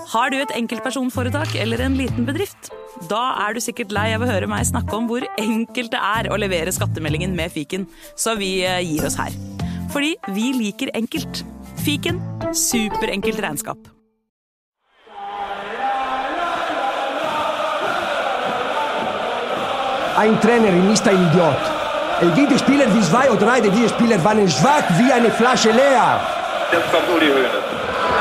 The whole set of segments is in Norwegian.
Har du et enkeltpersonforetak eller en liten bedrift? Da du sikkert lei av å høre meg snakke om hvor enkelt det å levere skattemeldingen med Fiken, så vi gir oss her. Fordi vi liker enkelt. Fiken, superenkelt regnskap. Ein Trainer ist ein Idiot. Jede Spieler wie 2 oder 3 der Spieler waren schwach wie eine Flasche leer. Jetzt kommt Uli Hoeneß.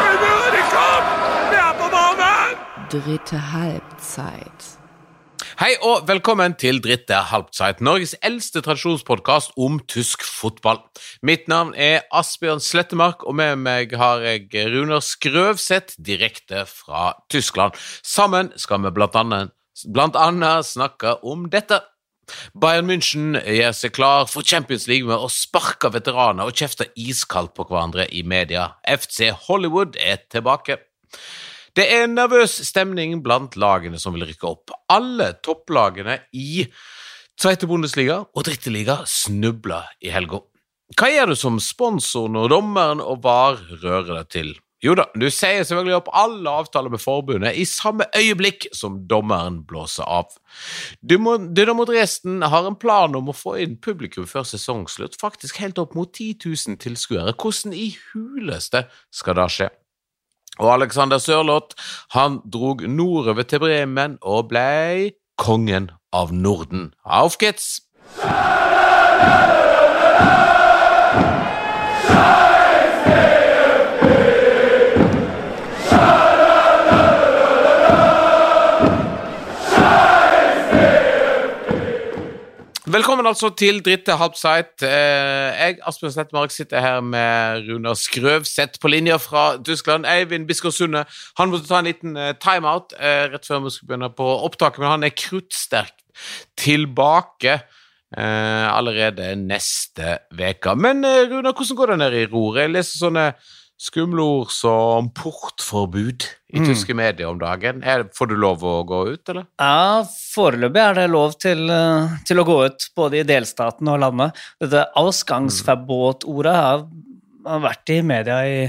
Dritte halvtid. Hei og velkommen til Dritte halvtid, Norges eldste tradisjonspodcast om tysk fotball. Mitt navn Asbjørn Slettemark, og med meg har jeg Runar Skrøvseth direkte fra Tyskland. Sammen skal vi blant annet snakke om dette. Bayern München gjør seg klar for Champions League med å sparke veteraner og kjefte iskaldt på hverandre i media. FC Hollywood tilbake. Det nervøs stemning blant lagene som vil rykke opp. Alle topplagene i Zweite Bundesliga og Dritte Liga snubler i helga. Hva du som sponsor når dommeren og VAR rører deg til? Jo da, du sier selvfølgelig opp alle avtaler med forbundet i samme øyeblikk som dommeren blåser av. Dynamo Dresden har en plan om å få inn publikum før sesongslutt, faktisk helt opp mot 10 000 tilskuere. Hvordan i huleste skal det skje? Og Alexander Sørloth, han drog nordover til Bremen og ble kongen av Norden. Auf geht's! Velkommen altså til Dritte halvtid. Jeg, Asbjørn Slettemark, sitter her med Runar Skrøvseth på linja fra Tyskland. Eivind Biskår Sunde, han måtte ta en liten timeout rett før vi skulle begynne på opptaket, men han kruttsterkt tilbake allerede neste veka. Men Runar, hvordan går det nede i Ruhr? Jeg leser sånne skumle ord som portforbud i tyske medier om dagen. Får du lov å gå ut, eller? Ja, foreløpig det lov til å gå ut, både i delstaten og landet. Dette ausgangsverbot-ordet har vært i media i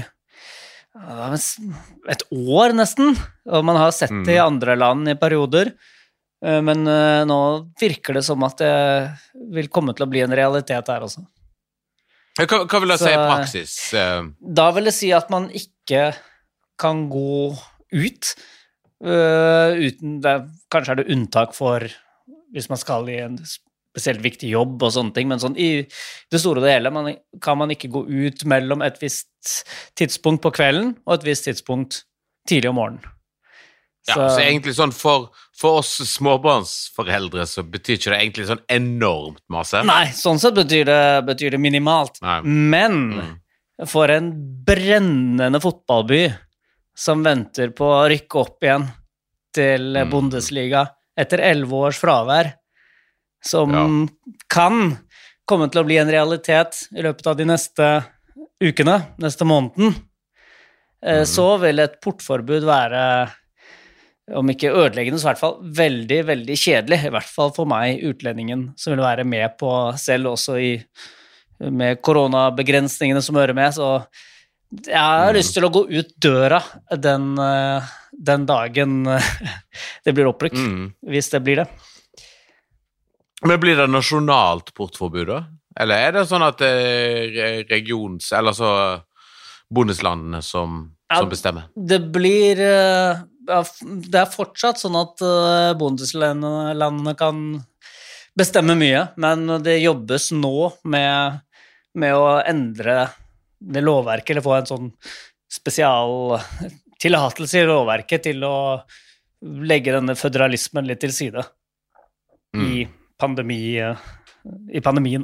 et år nesten, og man har sett det i andre land i perioder, men nå virker det som at det vil komme til å bli en realitet her også. Hva vil jeg si i praksis? Da vil jeg si at man ikke kan gå ut uten kanskje det unntak for hvis man skal i en spesielt viktig jobb og sånne ting, men sånn, i det store og det hele kan man ikke gå ut mellom et visst tidspunkt på kvelden og et visst tidspunkt tidlig om morgenen. Så egentlig sånn for oss småbarnsforeldre så betyr ikke det egentlig sånn enormt masse. Nei, sånn sett betyr det minimalt. Nei. Men for en brennende fotballby som venter på å rykke opp igjen til Bundesliga etter 11 års fravær, som kan komme til å bli en realitet i løpet av de neste ukene, neste måneden, så vil et portforbud være, om ikke ødeleggende, så i hvert fall veldig, veldig kjedelig, i hvert fall for meg, utlendingen, som vil være med på selv også med koronabegrensningene som hører med, så jeg har lyst til å gå ut døra den dagen det blir opprykt, hvis det blir det. Men blir det nasjonalt portforbud da? Eller det sånn at eller så bundeslandene som bestemmer? Det blir det fortsatt sånn at bundeslandene kan bestemme mye, men det jobbes nå med å endre det lovverket, eller få en sånn spesial tillatelse i lovverket til å legge denne føderalismen litt til side i pandemien.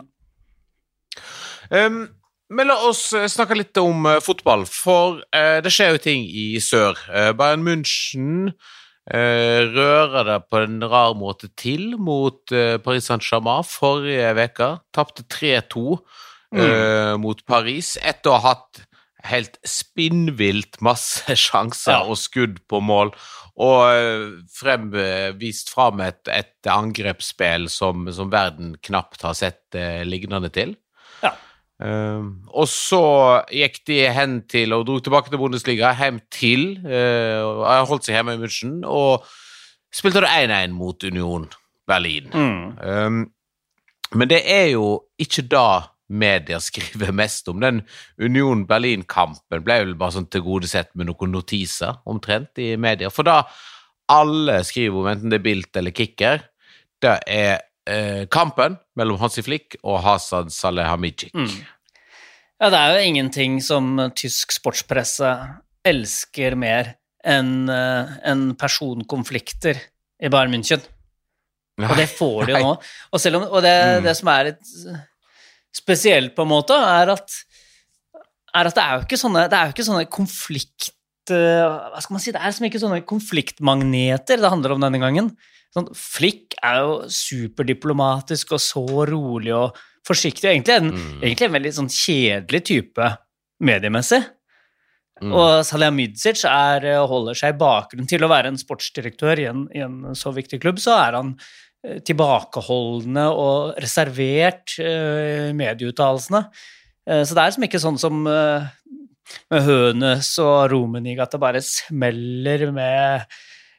Men la oss snakke litt om fotball, for det skjer jo ting i sør. Bayern München rører det på en rar måte til mot Paris Saint-Germain forrige veka, tappte 3-2 mot Paris, etter å ha hatt helt spinnvilt masse sjanser og skudd på mål, og vist frem et angrepsspill som verden knapt har sett lignende til. Og så gikk de hen til og dro tilbake til Bundesliga, hjem til holdt seg hjemme i München og spilte det 1-1 mot Union Berlin. Men det jo ikke da media skriver mest om. Den Union Berlin-kampen ble vel bare sånn tilgodesett med noen notiser omtrent i media, for da alle skriver om enten det Bild eller Kicker, det kampen mellom Hansi Flick og Hasan Salihamidzic. Ja, det jo ingenting som tysk sportspresse elsker mer enn personkonflikter i Bayern München. Og det får de jo nå. Og selv om, det som litt spesielt på en måte, at det jo ikke sånne konflikt, hva skal man si, det liksom ikke sånne konfliktmagneter det handler om denne gangen. Sånn, Flick jo superdiplomatisk og så rolig og forsiktig, egentlig en veldig sånn kjedelig type mediemessig. Og Salihamidzic holder seg i bakgrunnen til å være en sportsdirektør i en så viktig klubb, så han tilbakeholdende og reservert medieuttalelsene. Så det liksom ikke sånn som med Hønes og Rummenigge, at det bare smeller med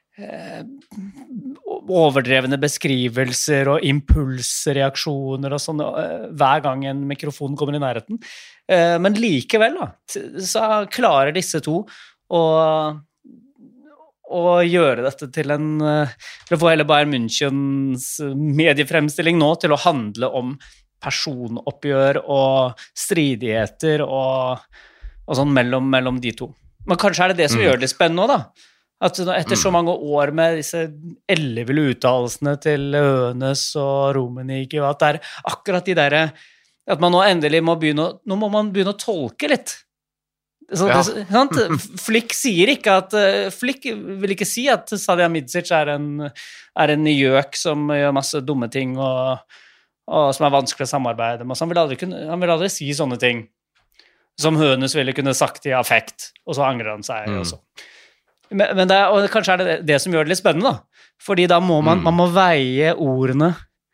overdrevne beskrivelser og impulsreaksjoner og sånn hver gang en mikrofon kommer i nærheten. Men likevel da, så klarer disse to å gjøre dette til å få hele Bayern Münchens mediefremstilling nå til å handle om personoppgjør og stridigheter og sånn mellom de to. Men kanskje det som gjør det spennende da, at etter så mange år med disse elleville uttalelsene til Hønes og Rummenigge, og at det akkurat de der, at man nå endelig må begynne å tolke litt. Flick sier ikke Flick vil ikke si at Salihamidzic en gjøk som gjør masse dumme ting og som vanskelig å samarbeide med, så han vil aldri si sånne ting som Hønes ville kunne sagt i affekt, og så angrer han seg også. Men og kanskje det som gjør det litt spennende da, fordi da må man må veie ordene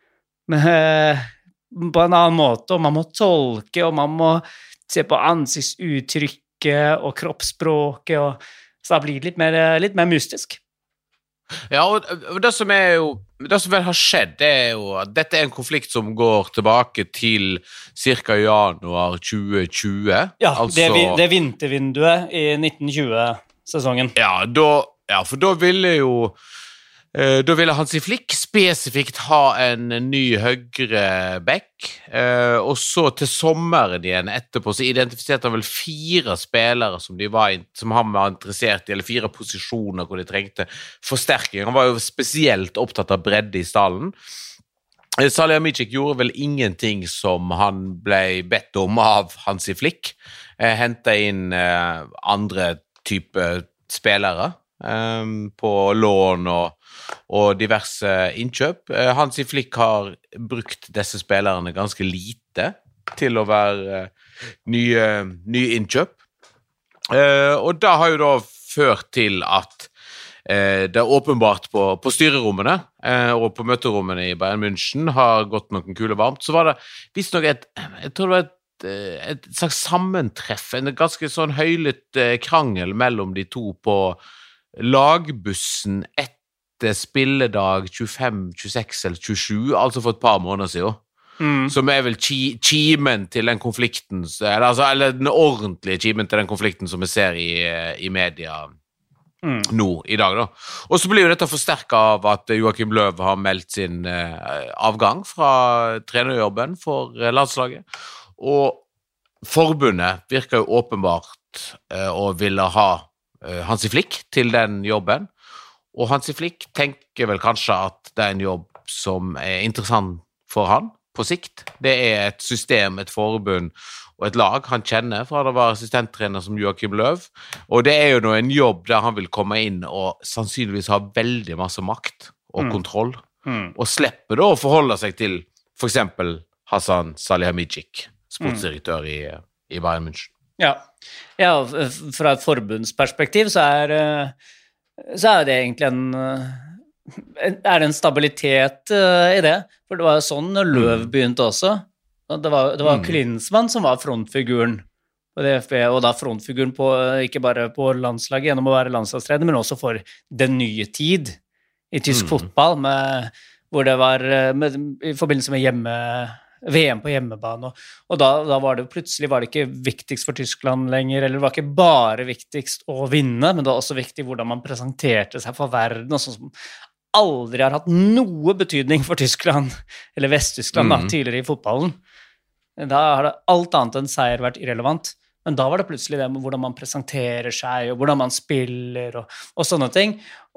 på en annen måte, og man må tolke, og man må se på ansiktsuttrykket og kroppsspråket, så det blir litt mer mystisk. Ja, og det som vel har skjedd, det jo at dette en konflikt som går tilbake til cirka januar 2020. Ja, altså, det vintervinduet i 1920-sesongen. Ja, for da ville Hansi Flick spesifikt ha en ny høyre back, og så til sommeren igjen etterpå så identifiserte han vel 4 spillere som han var interessert i, eller 4 posisjoner hvor de trengte forsterking. Han var jo spesielt opptatt av bredde i stallen. Salihamidzic gjorde vel ingenting som han ble bedt om av Hansi Flick, hentet inn andre type spillere på lån og diverse innkjøp. Hansi Flick har brukt disse spillerne ganske lite til å være nye innkjøp. Og det har jo da ført til at det åpenbart på styrerommene og på møterommene i Bayern München har gått noen kule varmt. Så var det visst nok jeg tror det var et slags sammentreff, en ganske sånn høylytt krangel mellom de to på lagbussen etter spilledag 25, 26 eller 27, altså for et par måneder siden, som vel kimen til den konflikten, eller den ordentlige kimen til den konflikten som vi ser i media nå i dag da. Og så blir jo dette forsterket av at Joachim Löw har meldt sin avgang fra trenerjobben for landslaget, og forbundet virker jo åpenbart å ville ha Hansi Flick til den jobben, og Hansi Flick tenker vel kanskje at det en jobb som interessant for han på sikt. Det et system, et forbund og et lag han kjenner fra det var assistenttrener som Joachim Löw, og det jo nå en jobb der han vil komme inn og sannsynligvis ha veldig masse makt og kontroll, og slippe da å forholde seg til for eksempel Hasan Salihamidzic, sportsdirektør i Bayern München. Ja, fra et forbundsperspektiv så det egentlig en stabilitet i det, for det var jo sånn Løv begynte også, Det var Klinsmann som var frontfiguren på DFB, og da frontfiguren ikke bare på landslaget gjennom å være landslagstrener, men også for den nye tid i tysk fotball, hvor det var i forbindelse med VM på hjemmebane, og da var det plutselig ikke viktigst for Tyskland lenger, eller det var ikke bare viktigst å vinne, men det var også viktig hvordan man presenterte seg for verden, og sånn som aldri har hatt noe betydning for Tyskland, eller Vest-Tyskland tidligere i fotballen. Da har det alt annet enn seier vært irrelevant, men da var det plutselig det med hvordan man presenterer seg, og hvordan man spiller, og sånne ting,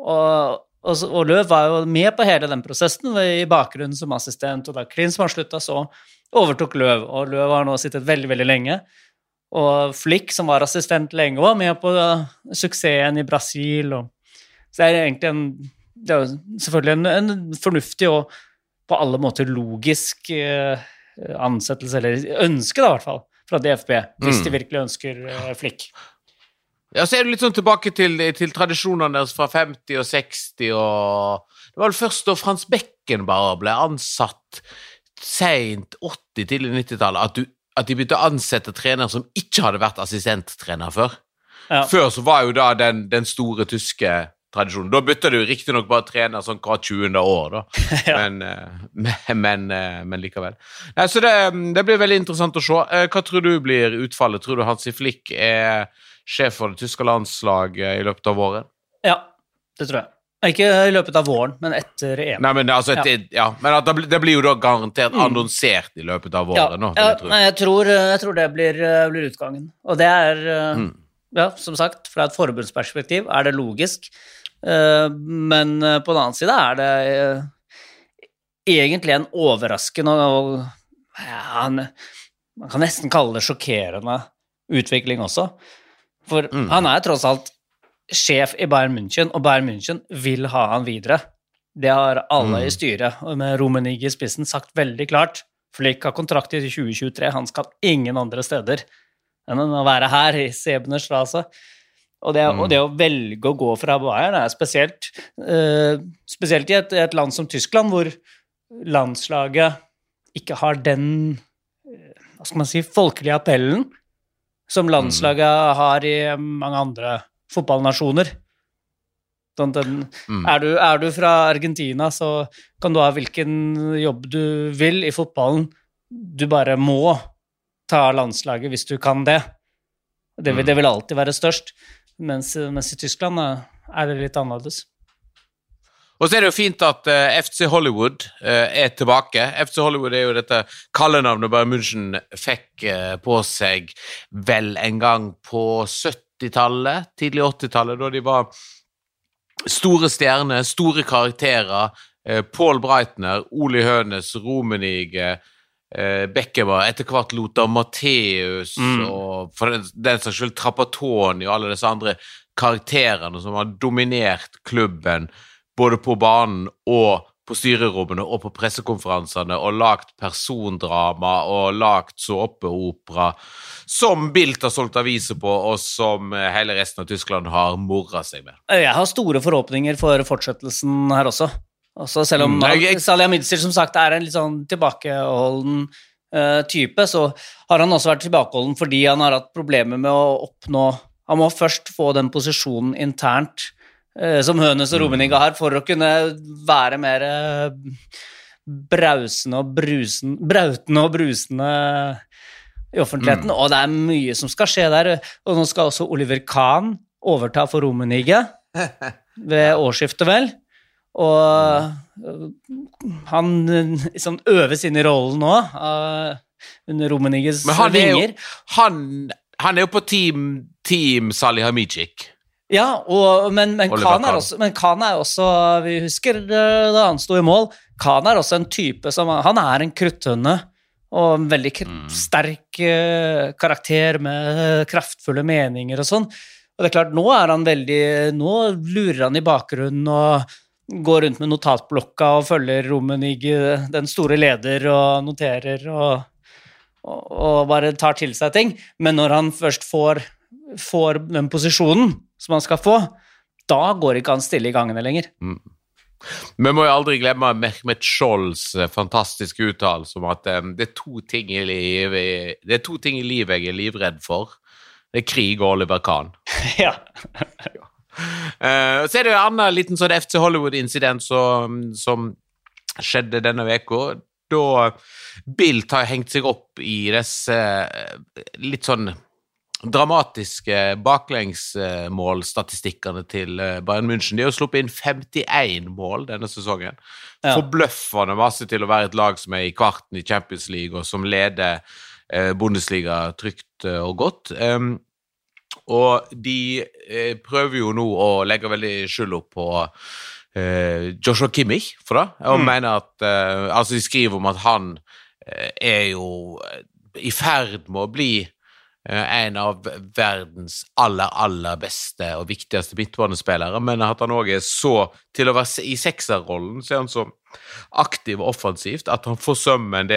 og Løv var jo med på hele den prosessen i bakgrunnen som assistent, og da Klinsmann sluttet så overtok Løv, og Løv har nå sittet veldig, veldig lenge, og Flick som var assistent lenge var med på suksessen i Brasil, så det egentlig det er jo selvfølgelig en fornuftig og på alle måter logisk ansettelse, eller ønske da i hvert fall, fra DFB, hvis de virkelig ønsker Flick. Ja, så er det litt sånn tilbake til tradisjonene deres fra 50 og 60, og det var vel først da Frans Beckenbauer ble ansatt sent 80, tidlig 90-tallet, at de begynte å ansette trenere som ikke hadde vært assistenttrener før. Ja. Før så var jo da den store tyske tradisjonen. Da bytter du riktig nok bare trener sånn hvert 20. år, da. Ja. Men likevel. Nei, så det blir veldig interessant å se. Hva tror du blir utfallet? Tror du Hansi Flick sjef for det tyske landslaget i løpet av våren? Ja, det tror jeg. Ikke i løpet av våren, men etter EM. Nei, men altså, men det blir jo da garantert annonsert i løpet av våren. Jeg tror det blir utgangen. Og det som sagt, fra et forbundsperspektiv det logisk, men på den annen side det egentlig en overraskende og man kan nesten kalle det sjokkerende utvikling også, for han tross alt sjef i Bayern München, og Bayern München vil ha han videre. Det har alle i styret, og med Rummenigge i spissen sagt veldig klart. Flick har kontrakt i 2023, han skal ingen andre steder enn å være her i Sebener Straße. Og det å velge å gå fra Bayern spesielt i et land som Tyskland, hvor landslaget ikke har den, hva skal man si, folkelige appellen som landslaget har i mange andre fotballnasjoner. Sånn, du fra Argentina, så kan du ha hvilken jobb du vil i fotballen. Du bare må ta landslaget hvis du kan det. Det vil alltid være størst, mens i Tyskland det litt annerledes. Og så det jo fint at FC Hollywood tilbake. FC Hollywood jo dette kallenavnet Bayern München fikk på seg vel en gang på 70-tallet, tidlig 80-tallet, da de var store stjerner, store karakterer, Paul Breitner, Uli Hoeneß, Rummenigge, Beckenbauer, etter hvert Lothar Matthäus, og for den saks skyld Trapattoni og alle disse andre karakterene som har dominert klubben, både på banen og på styrerommene og på pressekonferansene, og lagt persondrama og lagt såpeopera som Bild har solgt aviser på, og som hele resten av Tyskland har morret seg med. Jeg har store forhåpninger for fortsettelsen her også. Selv om Salihamidzic som sagt en litt sånn tilbakeholden type, så har han også vært tilbakeholden fordi han har hatt problemer med å oppnå, han må først få den posisjonen internt som Hoeneß og Rummenigge har, for å kunne være mer brautende og brusende i offentligheten, og det mye som skal skje der, og nå skal også Oliver Kahn overta for Rummenigge ved årsskiftet vel, og han liksom øves inn i rollen nå under Rummenigges vinger. Han jo på team Salihamidzic. Ja, men Kahn også, vi husker da han stod i mål, Kahn også en type som, han en krutthønne, og en veldig sterk karakter med kraftfulle meninger og sånn, og det klart, nå lurer han i bakgrunnen og går rundt med notatblokka og følger Rummenigge, den store leder, og noterer og bare tar til seg ting, men når han først får den posisjonen som han skal få, da går ikke han stille i gangene lenger. Vi må jo aldri glemme Mehmet Scholls fantastiske uttalelse om at det er to ting i livet jeg er livredd for. Det er krig og Oliver Kahn. Ja. Så er det jo en annen liten sånn FC Hollywood-incident som skjedde denne veka, da Bildt har hengt seg opp i disse litt sånn dramatiske baklengsmålstatistikkene til Bayern München. De har sluppet inn 51 mål denne sesongen. Forbløffende masse til å være et lag som er i kvarten i Champions League, og som leder Bundesliga trygt og godt. Og de prøver jo nå å legge veldig skyld opp på Joshua Kimmich for det, og mener at altså de skriver om at han er jo i ferd med å bli en av verdens aller beste og viktigste midtbanespillere, men at han også er så, til å være i sekserrollen, så er han så aktiv og offensivt at han forsømmer en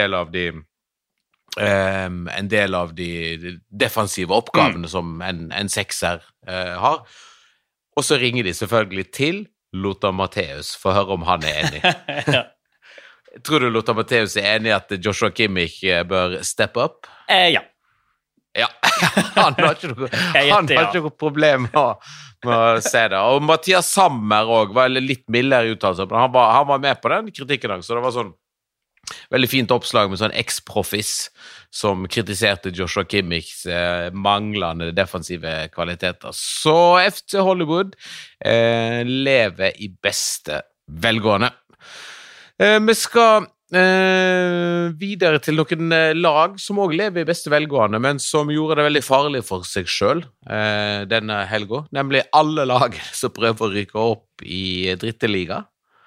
del av de defensive oppgavene som en sekser har. Og så ringer de selvfølgelig til Lothar Matthäus for å høre om han er enig. Ja. Tror du Lothar Matthäus er enig i at Joshua Kimmich bør step up? Ja. Ja, han har ikke noe problem med å se det. Og Mathias Sammer også var litt mildere uttalelse, men han var med på den kritikken også, så det var sånn veldig fint oppslag med sånn ex-profis som kritiserte Joshua Kimmichs manglende defensive kvaliteter. Så FC Hollywood lever i beste velgående. Vi skal videre til noen lag som også lever i beste velgående, men som gjorde det veldig farlig for seg selv denne helgen, nemlig alle lag som prøver å rykke opp i dritteliga.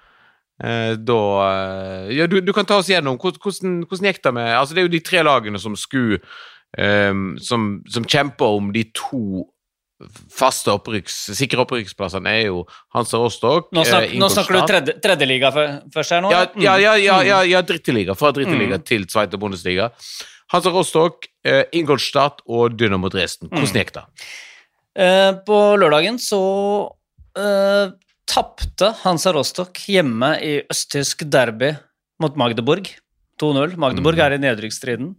Du kan ta oss gjennom hvordan gikk det med, altså det er jo de 3 lagene som skulle som kjemper om de 2 faste sikre opprykksplassene er jo Hansa Rostock, nå snakker du tredje liga først her nå? Ja, dritteliga, fra dritteliga til Zweite Bundesliga. Hansa Rostock, Ingolstadt og Dynamo Dresden. Hvordan gikk det? På lørdagen så tappte Hansa Rostock hjemme i østtysk derby mot Magdeburg 2-0. Magdeburg er i nedrykksstriden.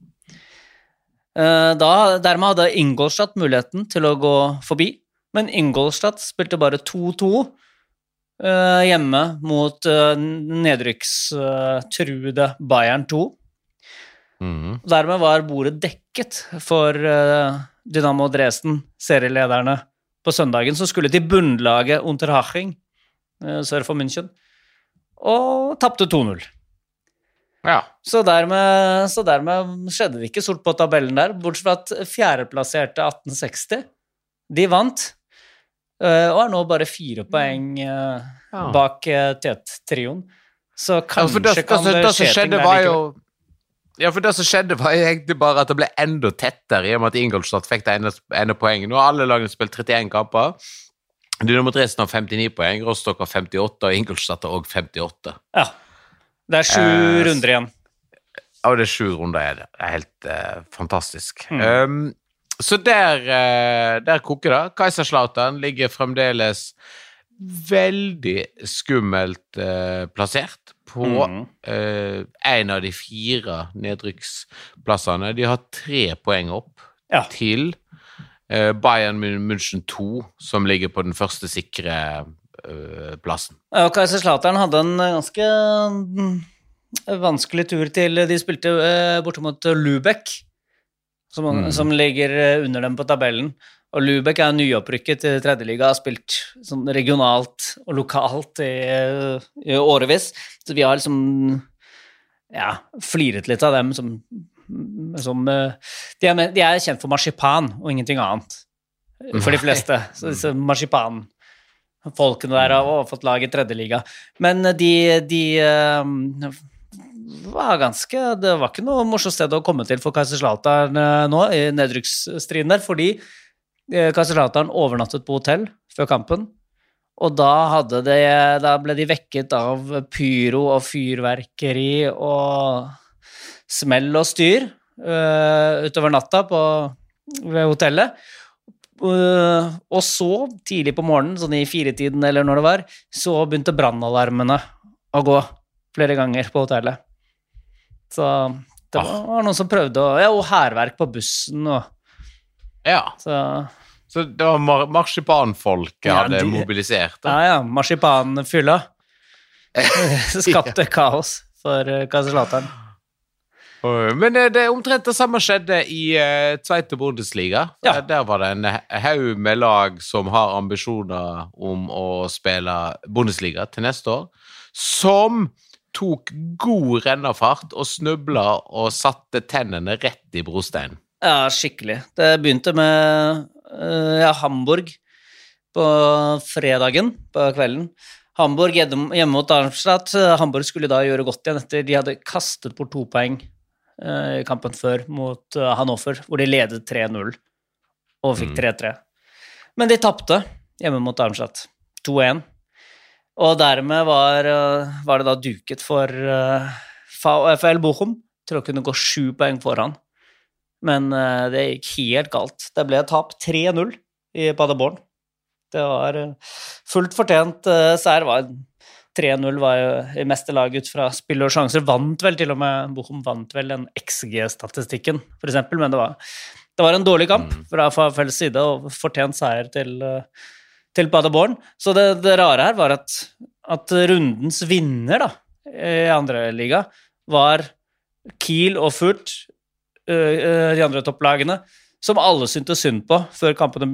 Dermed hadde Ingolstadt muligheten til å gå forbi, men Ingolstadt spilte bare 2-2 hjemme mot nedrykkstruede Bayern 2. Dermed var bordet dekket for Dynamo Dresden, serielederne på søndagen, som skulle til bunnlaget Unterhaching sør for München, og tappte 2-0. Ja. Så dermed skjedde det ikke sort på tabellen der, bortsett fra at fjerdeplasserte 1860, de vant, og er nå bare 4 poeng bak Tet-trioen. Så kanskje kan det skje ting der likevel. Ja, for det som skjedde var egentlig bare at det ble enda tettere, i og med at Ingolstadt fikk det ene poenget. Nå har alle lagene spilt 31 kamper. Dynamo Dresden har 59 poeng, Rostock har 58, og Ingolstadt har også 58. Ja. Det er 7 runder igjen. Ja, det er 7 runder, det er helt fantastisk. Så der koker det. Kaiserslautern ligger fremdeles veldig skummelt plassert på en av de 4 nedrykksplassene. De har 3 poeng opp til Bayern München 2, som ligger på den første sikre plassen. Ja, Kaiserslautern hadde en ganske vanskelig tur til, de spilte borte mot Lübeck, som ligger under dem på tabellen, og Lübeck er nyopprykket til tredje liga, har spilt sånn regionalt og lokalt i årevis, så vi har liksom fliret litt av dem som de er kjent for marsipan og ingenting annet for de fleste, så disse marsipan folkene der har fått lag i tredje liga. Men de var det var ikke noe morsomt sted å komme til for Kaiserslautern nå i nedrykksstriden der, fordi Kaiserslautern overnattet på hotell før kampen, og da ble de vekket av pyro og fyrverkeri og smell og styr utover natta ved hotellet. Og så, tidlig på morgenen, sånn i 4-tiden eller når det var, så begynte brannalarmene å gå flere ganger på hotellet. Så det var noen som prøvde og hærverk på bussen og... Ja, så det var marsipanfolk hadde mobilisert. Ja, marsipanfylla. Skapte kaos for Kaiserslautern. Men det omtrent det samme skjedde i Zweite Bundesliga. Der var det en haug med lag som har ambisjoner om å spille Bundesliga til neste år, som tok god rennafart og snubla og satte tennene rett i brosteinen. Ja, skikkelig. Det begynte med Hamburg på fredagen på kvelden. Hamburg hjemme mot Darmstadt. Hamburg skulle da gjøre godt igjen etter de hadde kastet bort 2 poeng i kampen før mot Hannover, hvor de ledet 3-0 og fikk 3-3. Men de tappte hjemme mot Darmstadt 2-1. Og dermed var det da duket for VfL Bochum til å kunne gå 7 poeng foran. Men det gikk helt galt. Det ble tap 3-0 i Paderborn. Det var fullt fortjent seier. 3-0 var jo i meste lag ut fra spill og sjanser. Vant vel til og med, Bochum vant vel den XG-statistikken, for eksempel, men det var en dårlig kamp fra VfLs side, og fortjent seier til Paderborn. Så det rare her var at rundens vinner da, i andre liga var Kiel og Furt, de andre topplagene, som alle syntes synd på før kampene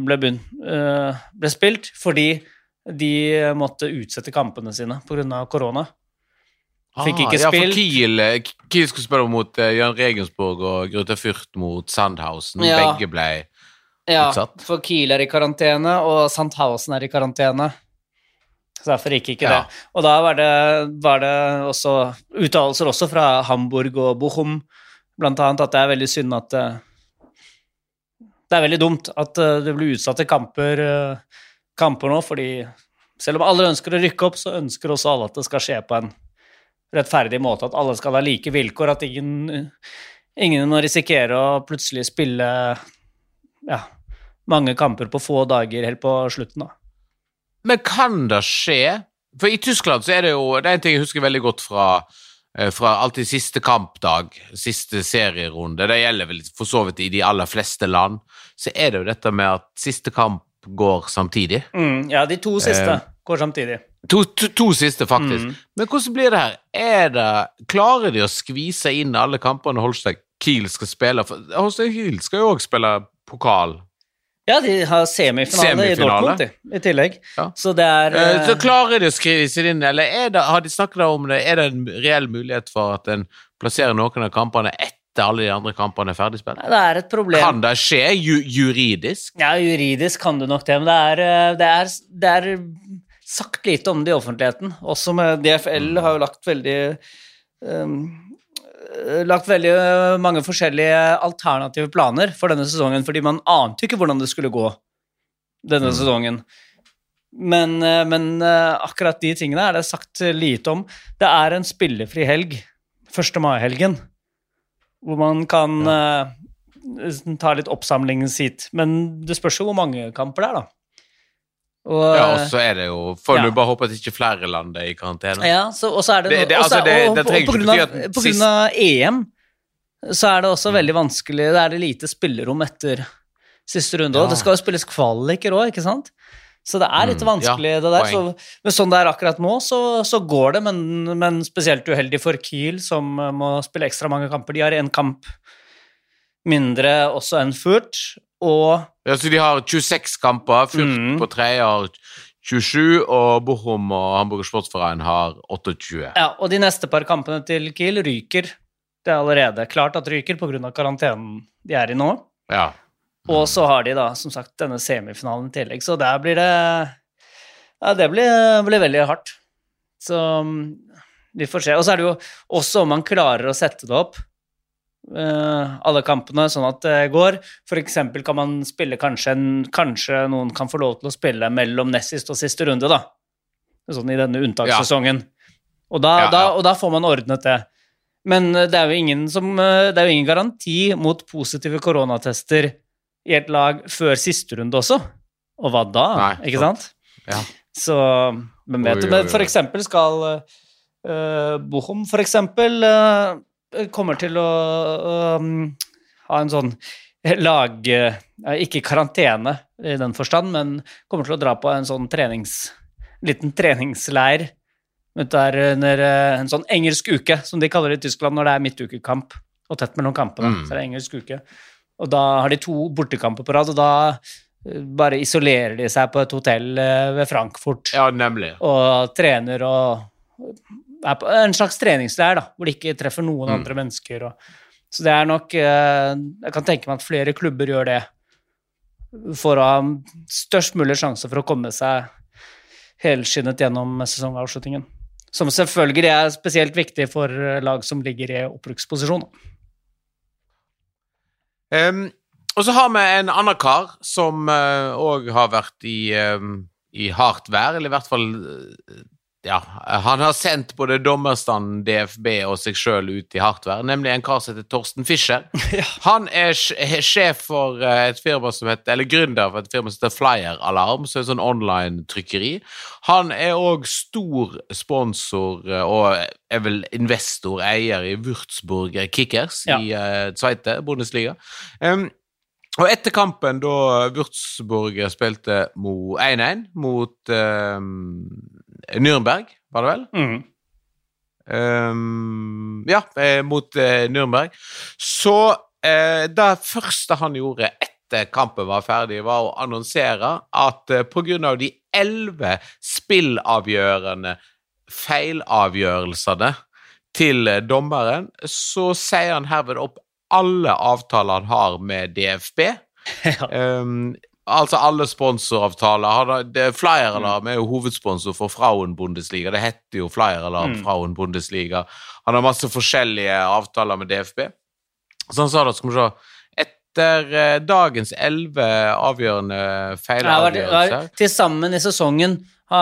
ble spilt, fordi de måtte utsette kampene sine på grunn av korona. Fikk ikke spilt. Ja, for Kiel skulle spille mot Jan Regensburg og Greuther Fürth mot Sandhausen. Begge ble utsatt. Ja, for Kiel i karantene, og Sandhausen i karantene. Så derfor gikk ikke det. Og da var det også uttalelser også fra Hamburg og Bochum, blant annet at det veldig synd at det veldig dumt at det blir utsatte kamper nå, fordi selv om alle ønsker å rykke opp, så ønsker også alle at det skal skje på en rettferdig måte, at alle skal ha like vilkår, at ingen må risikere å plutselig spille mange kamper på få dager helt på slutten da. Men kan det skje? For i Tyskland så det jo, det en ting jeg husker veldig godt fra alltid siste kampdag, siste serierunde, det gjelder vel for så vidt i de aller fleste land, så det jo dette med at siste kamp går samtidig. Ja, de 2 siste går samtidig. To siste, faktisk. Men hvordan blir det her? Klarer de å skvise inn alle kampene Holstein Kiel skal spille? Holstein Kiel skal jo også spille pokal. Ja, de har semifinale i Dortmund i tillegg. Ja. Så det Så klarer de å skvise inn, eller har de snakket om det? Det en reell mulighet for at en plasserer noen av kampene etter alle de andre kampene ferdigspilt? Det et problem. Kan det skje juridisk? Ja, juridisk kan det nok det, men det sagt lite om det i offentligheten. Også med DFL har jo lagt veldig mange forskjellige alternative planer for denne sesongen, fordi man ante ikke hvordan det skulle gå denne sesongen. Men akkurat de tingene det sagt lite om. Det en spillefri helg, 1. mai-helgen, hvor man kan ta litt oppsamlingshit, men det spørs jo hvor mange kamper det da. Og så det jo, får du bare håpe at ikke flere land i karantene. Ja, og så det på grunn av EM, så det også veldig vanskelig, det lite spillerom etter siste runde, og det skal jo spilles kvaliker også, ikke sant? Så det litt vanskelig det der, men sånn det akkurat nå, så går det, men spesielt uheldig for Kiel, som må spille ekstra mange kamper. De har en kamp mindre også enn Furt, og... Ja, så de har 26 kamper, Furt på 3 har 27, og Bochum og Hamburger Sportsverein har 28. Ja, og de neste par kampene til Kiel ryker. Det allerede klart at ryker på grunn av karantenen de i nå. Ja. Og så har de da, som sagt, denne semifinalen i tillegg, så der blir det blir veldig hardt. Så vi får se. Og så det jo også om man klarer å sette det opp, alle kampene, sånn at det går. For eksempel kan man spille kanskje noen kan få lov til å spille mellom nest siste og siste runde, da. Sånn i denne unntakssesongen. Og da får man ordnet det. Men det jo ingen garanti mot positive koronatester i et lag før siste runde også. Og hva da? Nei, ikke sant? Ja. Så, men vet du, men for eksempel skal Bochum for eksempel kommer til å ha en sånn lag, ikke karantene i den forstand, men kommer til å dra på en sånn liten treningsleir under en sånn engelsk uke, som de kaller det i Tyskland når det er midtukekamp, og tett mellom kampene, så det er engelsk uke. Og da har de 2 bortekamper på rad, og da bare isolerer de seg på et hotell ved Frankfurt. Ja, nemlig. Og trener og er på en slags treningsleir da, hvor de ikke treffer noen andre mennesker. Så det er nok, jeg kan tenke meg at flere klubber gjør det for å ha størst mulig sjanse for å komme seg helskinnet gjennom sesongavslutningen. Som selvfølgelig er spesielt viktig for lag som ligger i opprykksposisjon. Og så har vi en annen kar som også har vært i hardt vær, eller i hvert fall han har sendt både dommerstanden, DFB og seg selv ut i hardt vær, nemlig en kar som heter Torsten Fischer. Ja. Han er sjef for et firma som heter, eller gründer for et firma som heter Flyer Alarm, så er det sånn online trykkeri. Han er også stor sponsor og er vel investor, eier i Würzburger Kickers i Zweite Bundesliga. Og etter kampen da Würzburg spilte 1-1 mot Nürnberg, var det vel? Mot Nürnberg. Så det første han gjorde etter kampen var ferdig, var å annonsere at på grunn av de 11 spillavgjørende feilavgjørelsene til dommeren, så sier han herved opp alle avtaler han har med DFB. Altså alle sponsoravtaler. Flyer Alarm er jo hovedsponsor for Frauen-Bundesliga. Det heter jo Flyer Alarm Frauen-Bundesliga. Han har masse forskjellige avtaler med DFB. Så han sa da, skal vi se, etter dagens 11 avgjørende feilavgjørelser. Til sammen i sesongen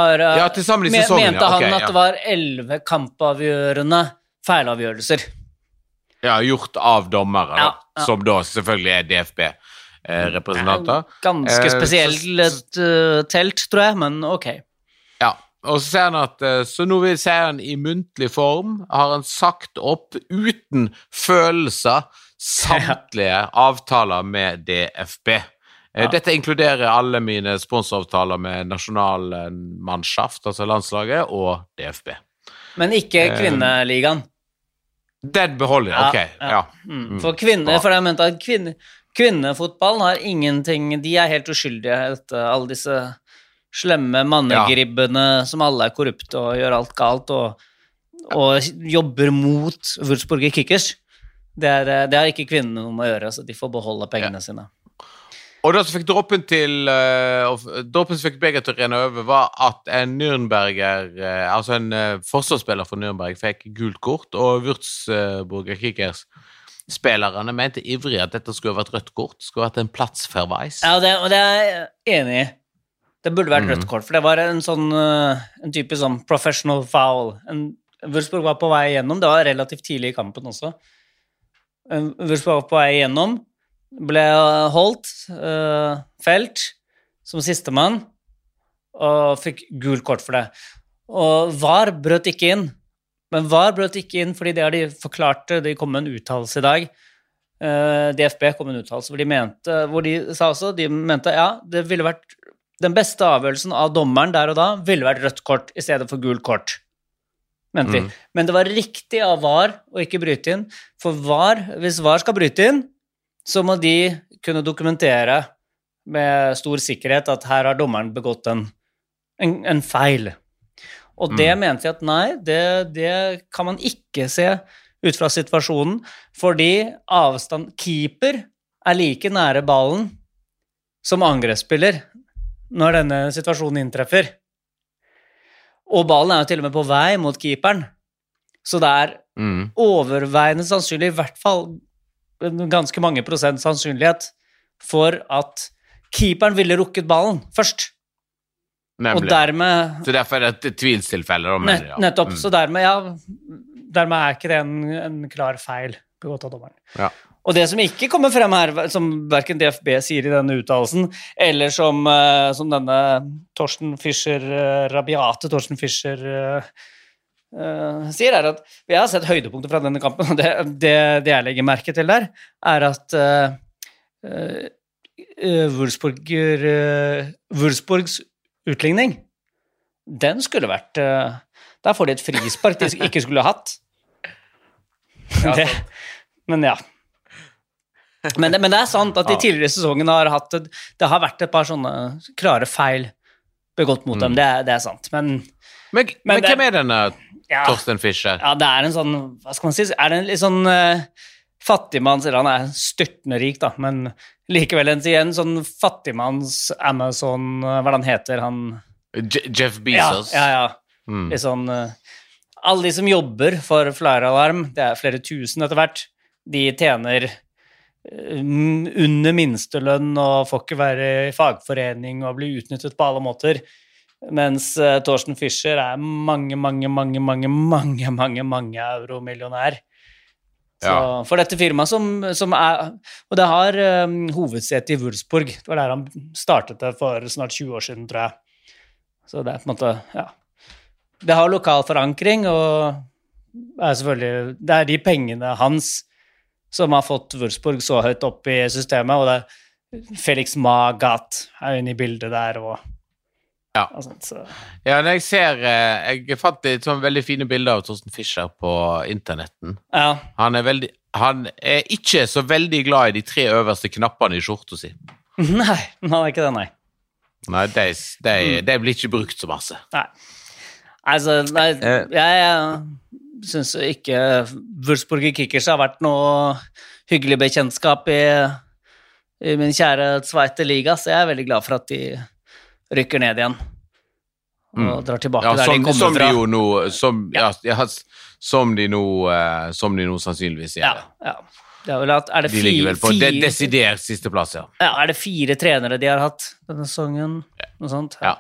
mente han at det var 11 kampavgjørende feilavgjørelser. Ja, gjort av dommere, som da selvfølgelig er DFB-representanter. Ganske spesielt telt, tror jeg, men ok. Ja, og så sier han at, så nå vil sier han i muntlig form, har han sagt opp uten følelser samtlige avtaler med DFB. Dette inkluderer alle mine sponsoravtaler med nasjonalmannschaft, altså landslaget, og DFB. Men ikke kvinneligaen? Den beholder, For for jeg mente at kvinnefotballen har ingenting, de er helt uskyldige etter alle disse slemme mannegribbene som alle er korrupte og gjør alt galt og jobber mot Würzburger Kickers. Det har ikke kvinnene noe med å gjøre, så de får beholde pengene sine. Og det som fikk droppen fikk begge til å renne over, var at en Nürnberger, altså en forsvarsspiller for Nürnberg, fikk gult kort, og Würzburger Kickers spillerne mente ivrig at dette skulle ha vært rødt kort, skulle ha vært en platzverweis. Ja, og det er jeg enig i. Det burde vært rødt kort, for det var en typisk sånn professional foul. Würzburg var på vei igjennom, det var relativt tidlig i kampen også. Würzburg var på vei igjennom, ble holdt, felt, som siste mann, og fikk gul kort for det. Og VAR brøt ikke inn, men VAR brøt ikke inn fordi det har de forklart, de kom med en uttalelse i dag. DFB kom med en uttalelse hvor de sa også, de mente, det ville vært den beste avgjørelsen av dommeren der og da, ville vært rødt kort i stedet for gul kort. Mente vi. Men det var riktig av VAR å ikke bryte inn, for VAR, hvis VAR skal bryte inn, så må de kunne dokumentere med stor sikkerhet at her har dommeren begått en feil. Og det mente jeg at nei, det kan man ikke se ut fra situasjonen, fordi keeper er like nære ballen som angrepsspiller når denne situasjonen inntreffer. Og ballen er jo til og med på vei mot keeperen, så det er overveiende sannsynlig, i hvert fall ganske mange prosent sannsynlighet for at keeperen ville rukket ballen først. Nemlig. Og dermed... Så derfor er det et tvilstilfelle. Nettopp, så dermed er ikke det en klar feil. begått av dommeren. Ja. Og det som ikke kommer frem her, som hverken DFB sier i denne uttalelsen, eller som denne rabiate Torsten Fischer sier, at jeg har sett høydepunkter fra denne kampen, og det jeg legger merke til der, at Wolfsburgs utligning, den skulle vært der får de et frispark de ikke skulle ha hatt. Men ja. Men det sant at de tidligere sesongen det har vært et par sånne klare feil begått mot dem, det sant. Men hvem denne Torsten Fischer? Ja, det en sånn, hva skal man si, det en litt sånn fattigmanns, eller han styrtende rik da, men likevel en sånn fattigmanns Amazon, hva han heter, han... Jeff Bezos? Ja. Litt sånn, alle de som jobber for Flyer-alarm, det flere tusen etter hvert, de tjener under minstelønn og får ikke være i fagforening og bli utnyttet på alle måter, mens Torsten Fischer mange euromillionær. Så for dette firmaet som og det har hovedsete i Wolfsburg, det var der han startet det for snart 20 år siden, tror jeg. Så det på en måte, det har lokal forankring, og selvfølgelig, det de pengene hans som har fått Wolfsburg så høyt opp i systemet, og det Felix Magath inne i bildet der, og sånt, så. Ja, når jeg fant et sånn veldig fine bilder av Torsten Fischer på internetten. Ja. Han ikke så veldig glad i de 3 øverste knappene i skjorta si. Nei, han ikke det, nei. Nei, det blir ikke brukt så masse. Nei. Altså, jeg synes ikke Wolfsburger Kickers har vært noe hyggelig bekjentskap i min kjære Zweite Liga, så jeg veldig glad for at de rykker ned igjen og drar tilbake der de kommer fra. Som de nå sannsynligvis gjør. Ja. Det vel at, det de ligger vel på desidert siste plass, ja. Ja, det 4 trenere de har hatt denne sesongen? Noe sånt? Ja.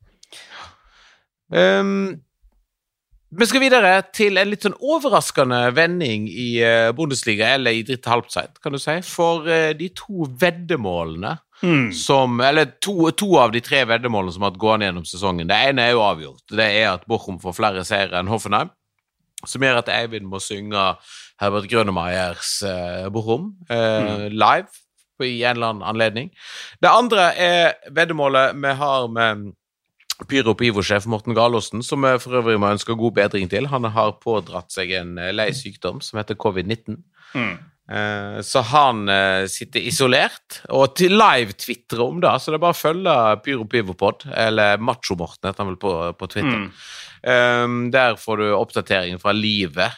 Vi skal videre til en litt sånn overraskende vending i Bundesliga, eller i dritte halvtid, kan du si, for de 2 veddemålene eller to av de 3 veddemålene som har gått gjennom sesongen. Det ene jo avgjort. Det at Bochum får flere seire enn Hoffenheim, som gjør at Eivind må synge Herbert Grønemeyers Bochum live i en eller annen anledning. Det andre veddemålet vi har med Pyro Pivo-sjef Morten Gallosen, som for øvrig må ønske god bedring til. Han har pådratt seg en lei sykdom som heter COVID-19. Så han sitter isolert, og til live-twittere om det, så det bare å følge Pyro Pivo-pod, eller Macho Morten heter han vel på Twitter. Der får du oppdatering fra livet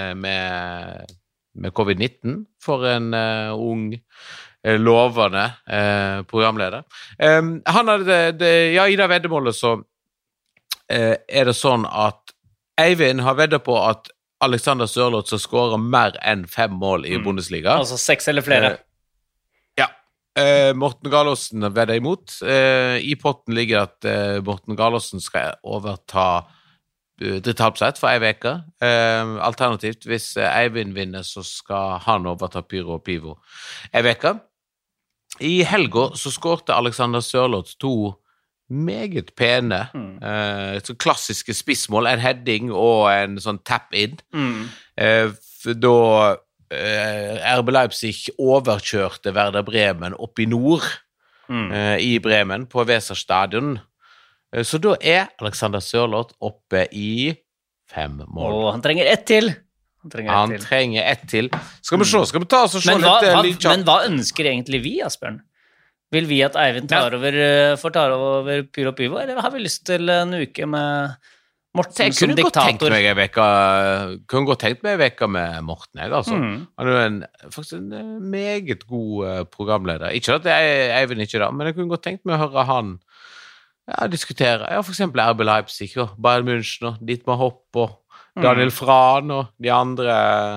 med COVID-19 for en ung lovende programleder. Han hadde i det veddemålet så det sånn at Eivind har veddet på at Alexander Sørloth skal skåre mer enn 5 mål i Bundesliga. Altså 6 eller flere. Ja. Morten Gallosen vedder imot. I potten ligger at Morten Gallosen skal overta dritt halvsett for en veke. Alternativt, hvis Eivind vinner, så skal han overta Pyro Pivo en veke. I helga så skårte Alexander Sørloth 2 meget pene, klassiske spissmål, en heading og en sånn tap-in. Da RB Leipzig overkjørte Werder Bremen opp i nord, i Bremen, på Weserstadion. Så da Alexander Sørloth oppe i 5 mål. Og han trenger 1 til. Han trenger 1 til. Skal vi ta oss og se litt Men hva ønsker egentlig vi, Asbjørn? Vil vi at Eivind får ta over Pyro Pivo, eller har vi lyst til en uke med Morten som diktator? Kunne godt tenkt meg en veke med Morten, jeg, altså. Han faktisk en meget god programleder. Ikke at Eivind ikke da, men jeg kunne godt tenkt meg å høre han diskutere, for eksempel RB Leipzig og Bayern München og Dietmar Hopp og Daniel Frahn og de andre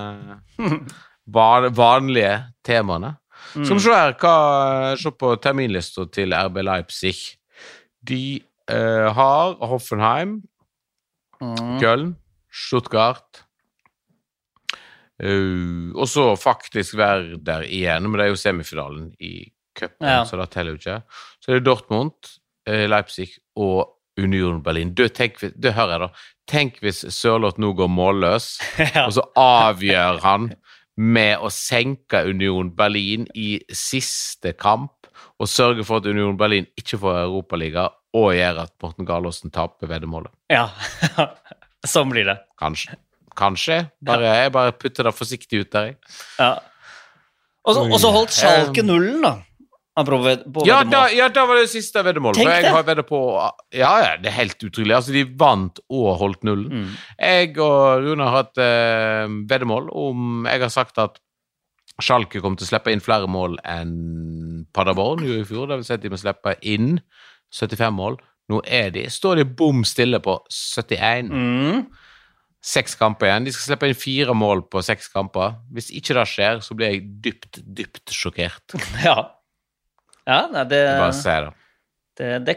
vanlige temaene. Skal vi se her, se på terminlister til RB Leipzig. De har Hoffenheim, Köln, Stuttgart, Og så faktisk være der igjen, men det jo semifinalen I cupen, så da teller jo ikke. Så det Dortmund, Leipzig og Union Berlin. Det hører jeg da. Tenk hvis Sørloth nå går målløs, og så avgjør han med å senke Union Berlin I siste kamp, og sørge for at Union Berlin ikke får Europaliga, og gjør at Morten Garlåsen taper veddemålet. Ja, sånn blir det. Kanskje. Jeg bare putter det forsiktig ut der. Ja. Og så holdt Schalke nullen da. Ja, da var det siste veddemål. Tenk det. Jeg har veddet på... Ja, det helt utrolig. Altså, de vant og holdt nullen. Jeg og Rune har hatt veddemål om... Jeg har sagt at Schalke kommer til å slippe inn flere mål enn Paderborn gjorde I fjor. Det vil si at de må slippe inn 75 mål. Nå står de bom stille på 71. 6 kamper igjen. De skal slippe inn 4 mål på 6 kamper. Hvis ikke det skjer, så blir jeg dypt sjokkert. Ja. Ja, nei, bare se det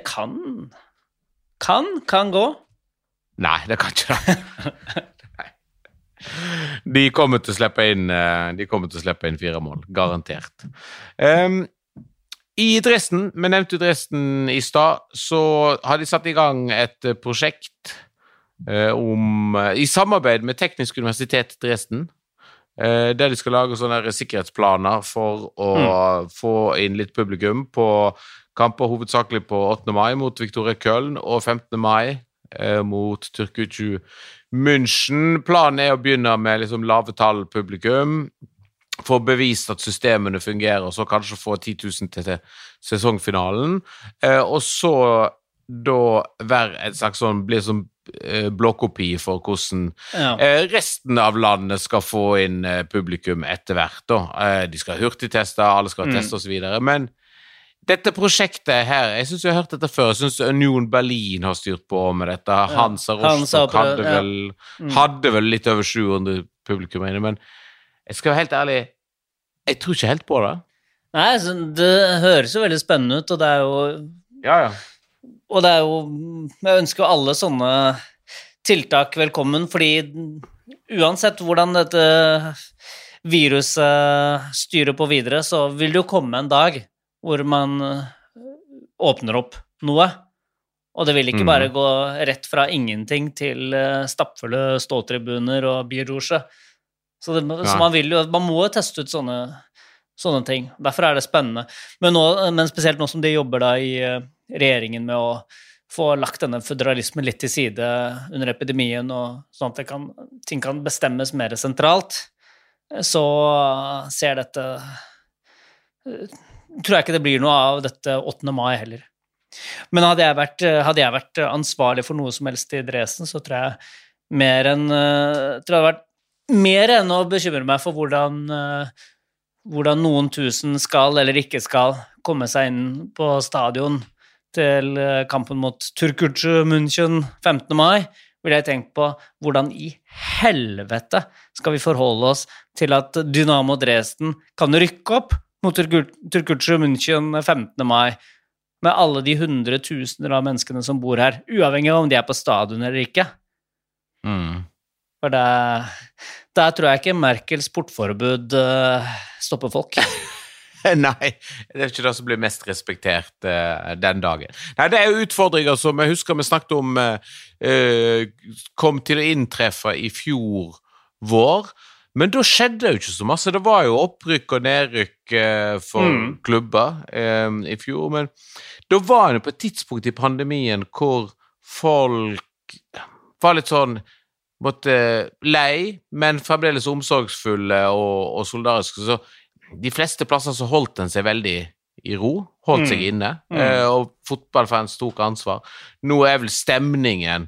kan gå. Nei, det kan ikke det. De kommer til å slippe inn 4 mål, garantert. I Dresden, vi nevnte Dresden I stad, så har de satt I gang et prosjekt I samarbeid med Teknisk Universitet Dresden, der de skal lage sånne sikkerhetsplaner for å få inn litt publikum på kamper hovedsakelig på 8. mai mot Viktoria Köln og 15. mai mot Türkgücü München. Planen å begynne med liksom lave tall publikum, få bevist at systemene fungerer, og så kanskje få 10 000 til sesongfinalen, og så da være en slags sånn, bli sånn blåkopi for hvordan resten av landet skal få inn publikum etter hvert da. De skal hurtigteste, alle skal teste og så videre, men dette prosjektet her, jeg synes jeg har hørt dette før, jeg synes Union Berlin har styrt på med dette, Hansa Rostock hadde vel litt over 700 publikum inne, men jeg skal være helt ærlig, jeg tror ikke helt på det. Nei, det høres jo veldig spennende ut, og det jo... Ja. Og det jo, jeg ønsker alle sånne tiltak velkommen, fordi uansett hvordan dette viruset styrer på videre, så vil det jo komme en dag hvor man åpner opp noe, og det vil ikke bare gå rett fra ingenting til stappfulle ståtribuner og bilrosje. Så man må teste ut sånne ting. Derfor det spennende. Men spesielt nå som de jobber da I regjeringen med å få lagt denne føderalismen litt til side under epidemien, og sånn at ting kan bestemmes mer sentralt, så ser dette... tror jeg ikke det blir noe av dette 8. mai heller. Men hadde jeg vært ansvarlig for noe som helst I Dresden, så tror jeg det hadde vært mer enn å bekymre meg for hvordan noen tusen skal eller ikke skal komme seg inn på stadion til kampen mot Türkgücü München 15. mai, vil jeg tenke på hvordan I helvete skal vi forholde oss til at Dynamo Dresden kan rykke opp mot Türkgücü München 15. mai, med alle de 100,000 av menneskene som bor her, uavhengig av om de på stadion eller ikke. For der tror jeg ikke Merkels portforbud stopper folk. Nei, det ikke det som blir mest respektert den dagen. Nei, det jo utfordringer som jeg husker vi snakket om kom til å inntreffe I fjor vår, men da skjedde jo ikke så masse. Det var jo opprykk og nedrykk for klubber I fjor, men da var det på et tidspunkt I pandemien hvor folk var litt sånn lei, men fremdeles omsorgsfulle og solidariske, så de fleste plasser så holdt den seg veldig I ro, holdt seg inne, og fotballfans tok ansvar. Nå vel stemningen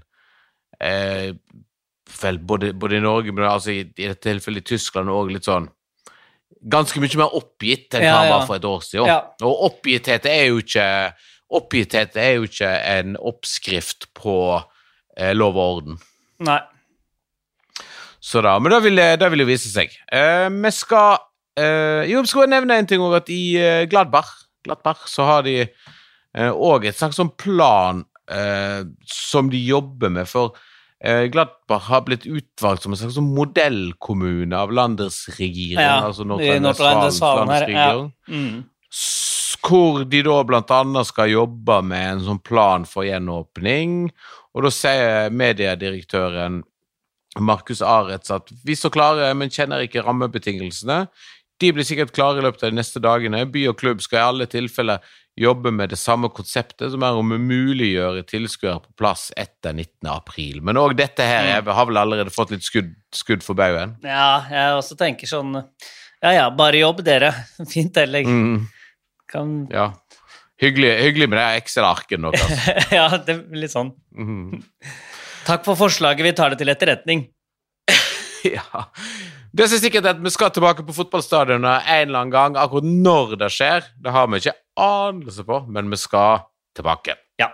vel både I Norge, men altså I dette tilfellet I Tyskland og litt sånn ganske mye mer oppgitt enn hva var for et år siden. Og oppgitthet jo ikke en oppskrift på lov og orden. Nei. Så da, men da vil det vise seg. Vi skal nevne en ting også, at I Gladbach så har de også et slags sånn plan som de jobber med, for Gladbach har blitt utvalgt som en slags modellkommune av Landesregierung, altså Nordrhein-Westfalens Landesregierung, hvor de da blant annet skal jobbe med en sånn plan for gjenåpning, og da sier mediedirektøren Markus Aretz at vi står klare, men kjenner ikke rammebetingelsene. De blir sikkert klare i løpet av de neste dagene. By og klubb skal i alle tilfeller jobbe med det samme konseptet, som om å muliggjøre tilskuere på plass etter 19. april. Men også dette her, jeg har vel allerede fått litt skudd for baugen. Ja, jeg også tenker sånn, bare jobb dere. Fint tillegg. Ja, hyggelig med det Excel-arken nok, altså. Ja, det blir litt sånn. Takk for forslaget, vi tar det til etterretning. Ja, det er sikkert at vi skal tilbake på fotballstadionet en eller annen gang, akkurat når det skjer, det har vi ikke anelse på, men vi skal tilbake. Ja.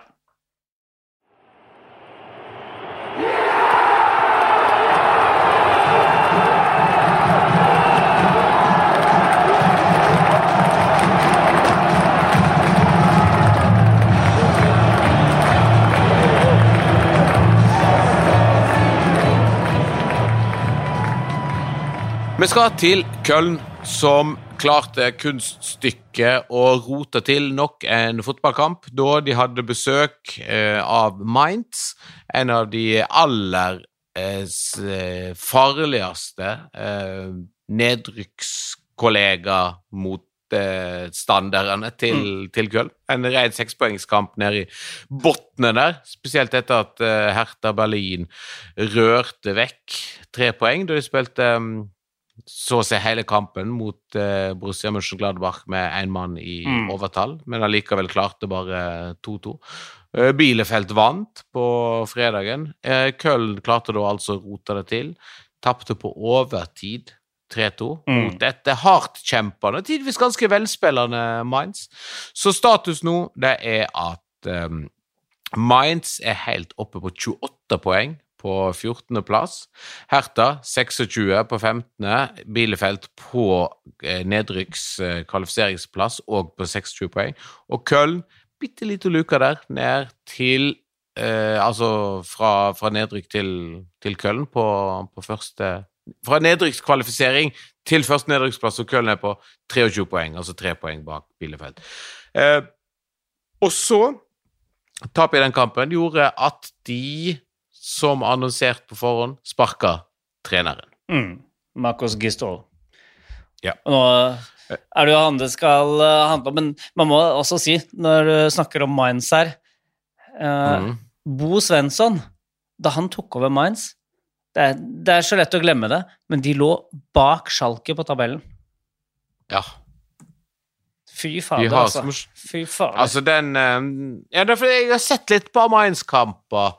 Vi skal til Köln, som klarte kunststykket å rote til nok en fotballkamp, da de hadde besøk av Mainz, en av de aller farligste nedrykkskollegaer mot standardene til Köln. En ren 6-poengskamp nede i bottene der, spesielt etter at Hertha Berlin rørte vekk 3 poeng, da de spilte så å si hele kampen mot Borussia Mönchengladbach med en mann i overtall, men allikevel klarte bare 2-2. Bielefeld vant på fredagen. Köln klarte da altså å rote det til. Tappte på overtid 3-2 mot dette hardt kjempende, tidvis ganske velspillende Mainz. Så status nå, det er at Mainz er helt oppe på 28 poeng, på 14. plass. Hertha 26 på 15. Bielefeld på nedrykkskvalifiseringsplass og på 26 poeng. Og Köln, bitte lite luka der, ned til, altså fra nedrykk til Köln på første, fra nedrykkskvalifisering til første nedrykksplass, og Köln er på 23 poeng, altså 3 poeng bak Bielefeld. Og så, tap i den kampen, gjorde at de som annonsert på forhånd, sparket treneren. Marcos Gisdol. Ja. Nå er det jo han det skal handle om, men man må også si, når du snakker om Mainz her, Bo Svensson, da han tok over Mainz, det er så lett å glemme det, men de lå bak Schalke på tabellen. Ja. Fy fader, altså. Fy fader. Altså den, derfor jeg har sett litt på Mainz-kamper,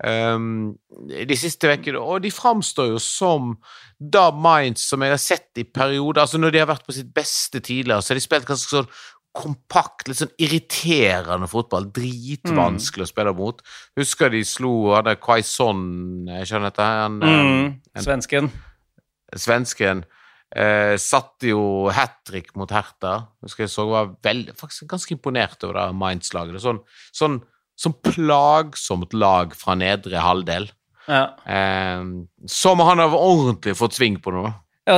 de siste vekkene, og de framstår jo som da Mainz, som jeg har sett i perioder, altså når de har vært på sitt beste tidligere, så har de spilt ganske sånn kompakt, litt sånn irriterende fotball, dritvanskelig å spille mot. Husker de hadde Quaison, jeg skjønner dette, svensken, satte jo hat-trick mot Hertha, husker jeg så var faktisk ganske imponert over det Mainz-laget, sånn plagsomt lag fra nedre halvdel. Ja. Som han har ordentlig fått sving på nå. Ja,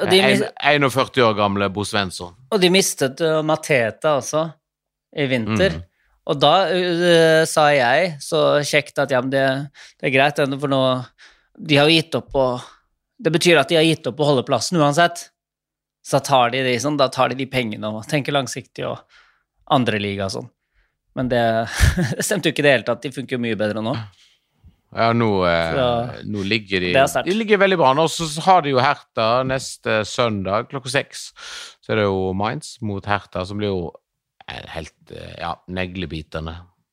41 år gamle Bo Svensson. Og de mistet Mateta også i vinter. Og da sa jeg så kjekt at ja, men det er greit, for nå de har jo gitt opp det betyr at de har gitt opp å holde plassen uansett. Så tar de da tar de pengene og tenker langsiktig og andre liga og sånn. Men det stemte jo ikke det hele tatt, de funker jo mye bedre nå. Ja, nå ligger de ligger veldig bra. Nå så har de jo Hertha neste søndag klokka 6. Så er det jo Mainz mot Hertha, som blir jo helt neglebitende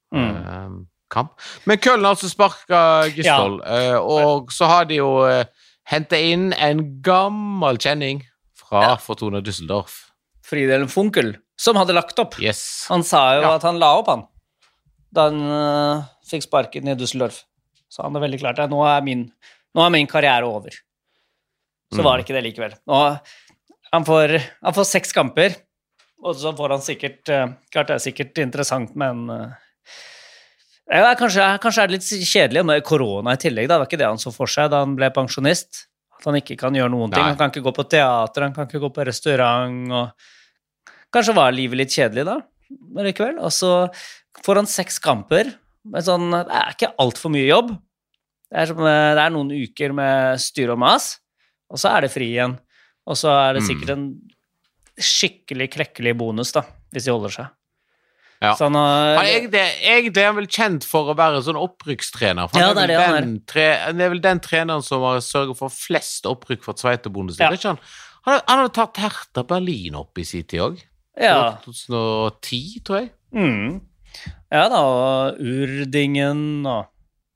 kamp. Men Köln altså sparket Gisdol, og så har de jo hentet inn en gammel kjenning fra Fortuna Düsseldorf. Friedel Funkel, som hadde lagt opp. Yes. Han sa jo at han la opp da han fikk sparken i Düsseldorf. Så han er veldig klart, nå er min karriere over. Så var det ikke det likevel. Nå, han får 6 kamper, og så får han sikkert, klart det er sikkert interessant med Kanskje det litt kjedelig med korona I tillegg, da. Det var ikke det han så for seg da han ble pensjonist. At han ikke kan gjøre noen ting. Han kan ikke gå på teater, han kan ikke gå på restaurant. Og kanskje var livet litt kjedelig da, likevel. Og så får han 6 kamper. Men sånn, det ikke alt for mye jobb. Det noen uker med styr og mas, og så det fri igjen. Og så det sikkert en skikkelig klekkelig bonus da, hvis de holder seg. Ja. Han egentlig han vel kjent for å være sånn opprykkstrener. For han det vel den treneren som har sørget for flest opprykk for Zweite Bundesliga. Han har tatt Hertha Berlin opp I sin tid også. Ja. 2010, tror jeg. Ja da, og Urdingen og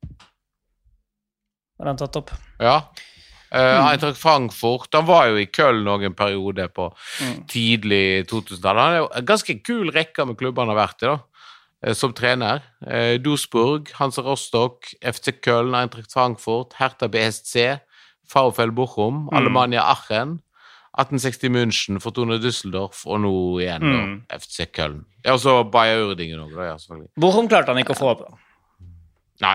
har han tatt opp. Ja. Eintracht Frankfurt, han var jo I Köln noen periode på tidlig 2000-tallet. Han jo en ganske kul rekke med klubber han har vært I da, som trener. Duisburg, Hansa Rostock, FC Köln, Eintracht Frankfurt, Hertha BSC, VfL Bochum, Alemannia Aachen, 1860 München, Fortuna Düsseldorf, og nå igjen da, FC Köln. Og så Bayer Urdingen også, da, ja, selvfølgelig. Bochum klarte han ikke å få opp. Nei.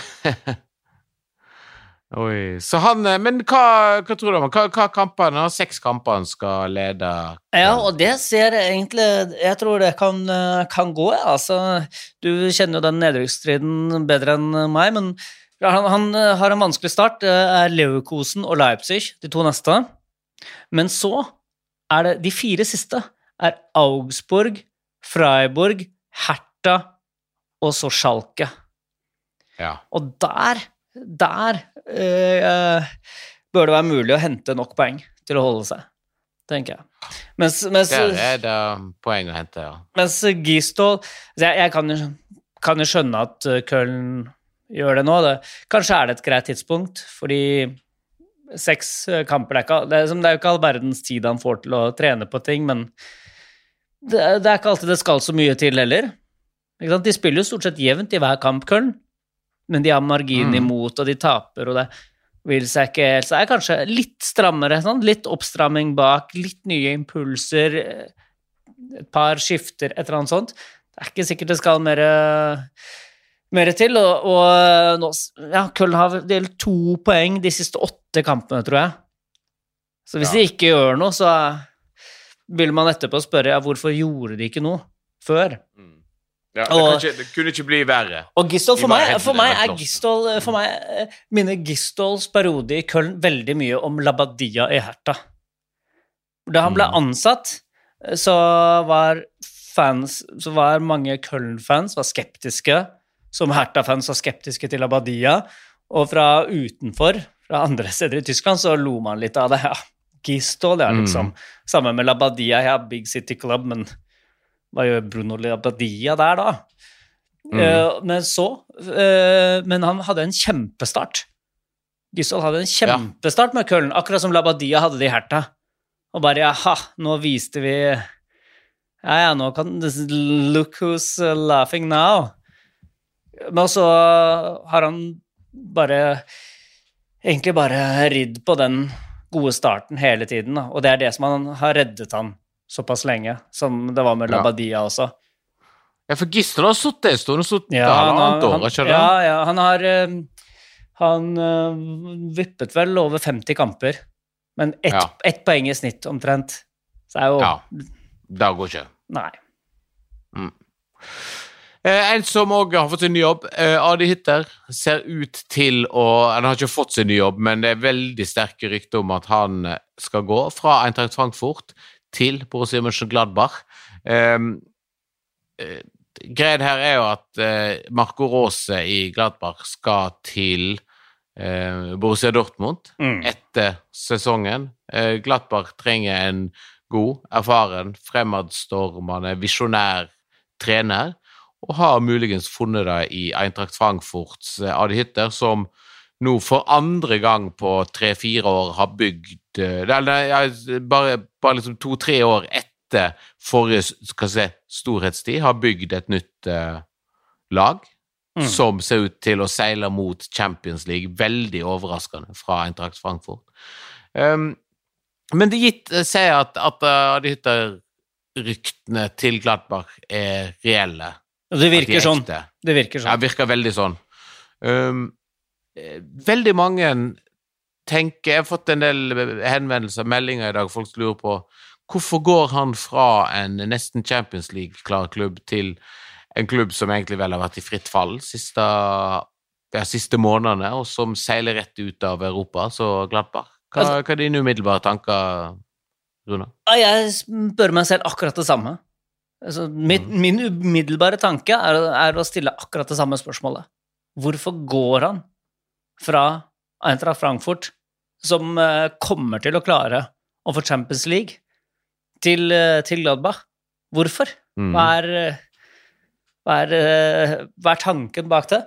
Oi, så han, men hva tror du om? Hva kamper han? 6 kamper han skal lede? Ja, og det ser egentlig, jeg tror det kan gå, ja. Altså, du kjenner jo den nedrykksstriden bedre enn meg, men han har en vanskelig start. Det Leverkusen og Leipzig, de 2 neste. Men så det de 4 siste, Augsburg, Freiburg, Hertha og så Schalke. Ja. Og der bør det være mulig å hente nok poeng til å holde seg, tenker jeg. Mens det poeng å hente, ja. Mens Gistol, jeg kan jo skjønne at Köln gjør det nå. Kanskje det et greit tidspunkt, fordi 6 kamper, det jo ikke all verdens tid han får til å trene på ting, men det ikke alltid det skal så mye til heller. De spiller jo stort sett jevnt I hver kamp, Köln. Men de har margin imot, og de taper, og det vil seg ikke helt. Så kanskje litt strammere, sånn? Litt oppstramming bak, litt nye impulser, et par skifter, et eller annet sånt. Det ikke sikkert det skal mer til, og nå, ja, Köln har delt 2 poeng de siste 8 kampene, tror jeg. Så hvis de ikke gjør noe, så vil man etterpå spørre, hvorfor gjorde de ikke noe før? Ja, det kunne ikke bli verre. Og Gistol, for meg minner Gistols periode I Köln veldig mye om Labadia I Hertha. Da han ble ansatt, så var mange Köln-fans var skeptiske, som Hertha-fans var skeptiske til Labadia, og fra utenfor, fra andre steder I Tyskland, så lo man litt av det. Ja, Gistol, liksom. Sammen med Labadia, Big City Club, men hva gjør Bruno Labadia der da? Men han hadde en kjempestart. Gistol hadde en kjempestart med Köln, akkurat som Labadia hadde det I Hertha. Og bare, jaha, nå viste vi nå kan look who's laughing now. Men så har han egentlig bare ridd på den gode starten hele tiden, da. Og det det som han har reddet han såpass lenge, som det var med Labadia også. Ja, for Gistol har suttet en stund, halvannet år, ikke det? Ja, han vippet vel over 50 kamper, men ett poeng I snitt omtrent. Så jo... Ja, det går ikke. Nei. En som også har fått sin ny jobb, Adi Hütter, ser ut til han har ikke fått sin ny jobb, men det veldig sterke rykter om at han skal gå fra Eintracht Frankfurt til Borussia Mönchengladbach. Greien her jo at Marco Rose I Gladbach skal til Borussia Dortmund etter sesongen. Gladbach trenger en god, erfaren, fremadstormende, visionær trener, og har muligens funnet det I Eintracht Frankfurts Adi Hütter, som nå for andre gang på 3-4 år har bygd, bare liksom 2-3 år etter forrige storhetstid, har bygd et nytt lag, som ser ut til å seile mot Champions League, veldig overraskende fra Eintracht Frankfurt. Men det sier at Adi Hütter ryktene til Gladbach reelle, Det virker sånn. Det virker sånn. Ja, virker veldig sånn. Veldig mange tenker, jeg har fått en del henvendelser, meldinger i dag, folk lurer på, hvorfor går han fra en nesten Champions League-klar klubb til en klubb som egentlig vel har vært i fritt fall siste månedene, og som seiler rett ut av Europa, så Gladbach. Hva er dine umiddelbare tanker, Rune? Jeg spør meg selv akkurat det samme. Altså, min umiddelbare tanke er å stille akkurat det samme spørsmålet. Hvorfor går han fra Eintracht Frankfurt, som kommer til å klare å få Champions League, til Gladbach? Hvorfor? Hva er tanken bak det?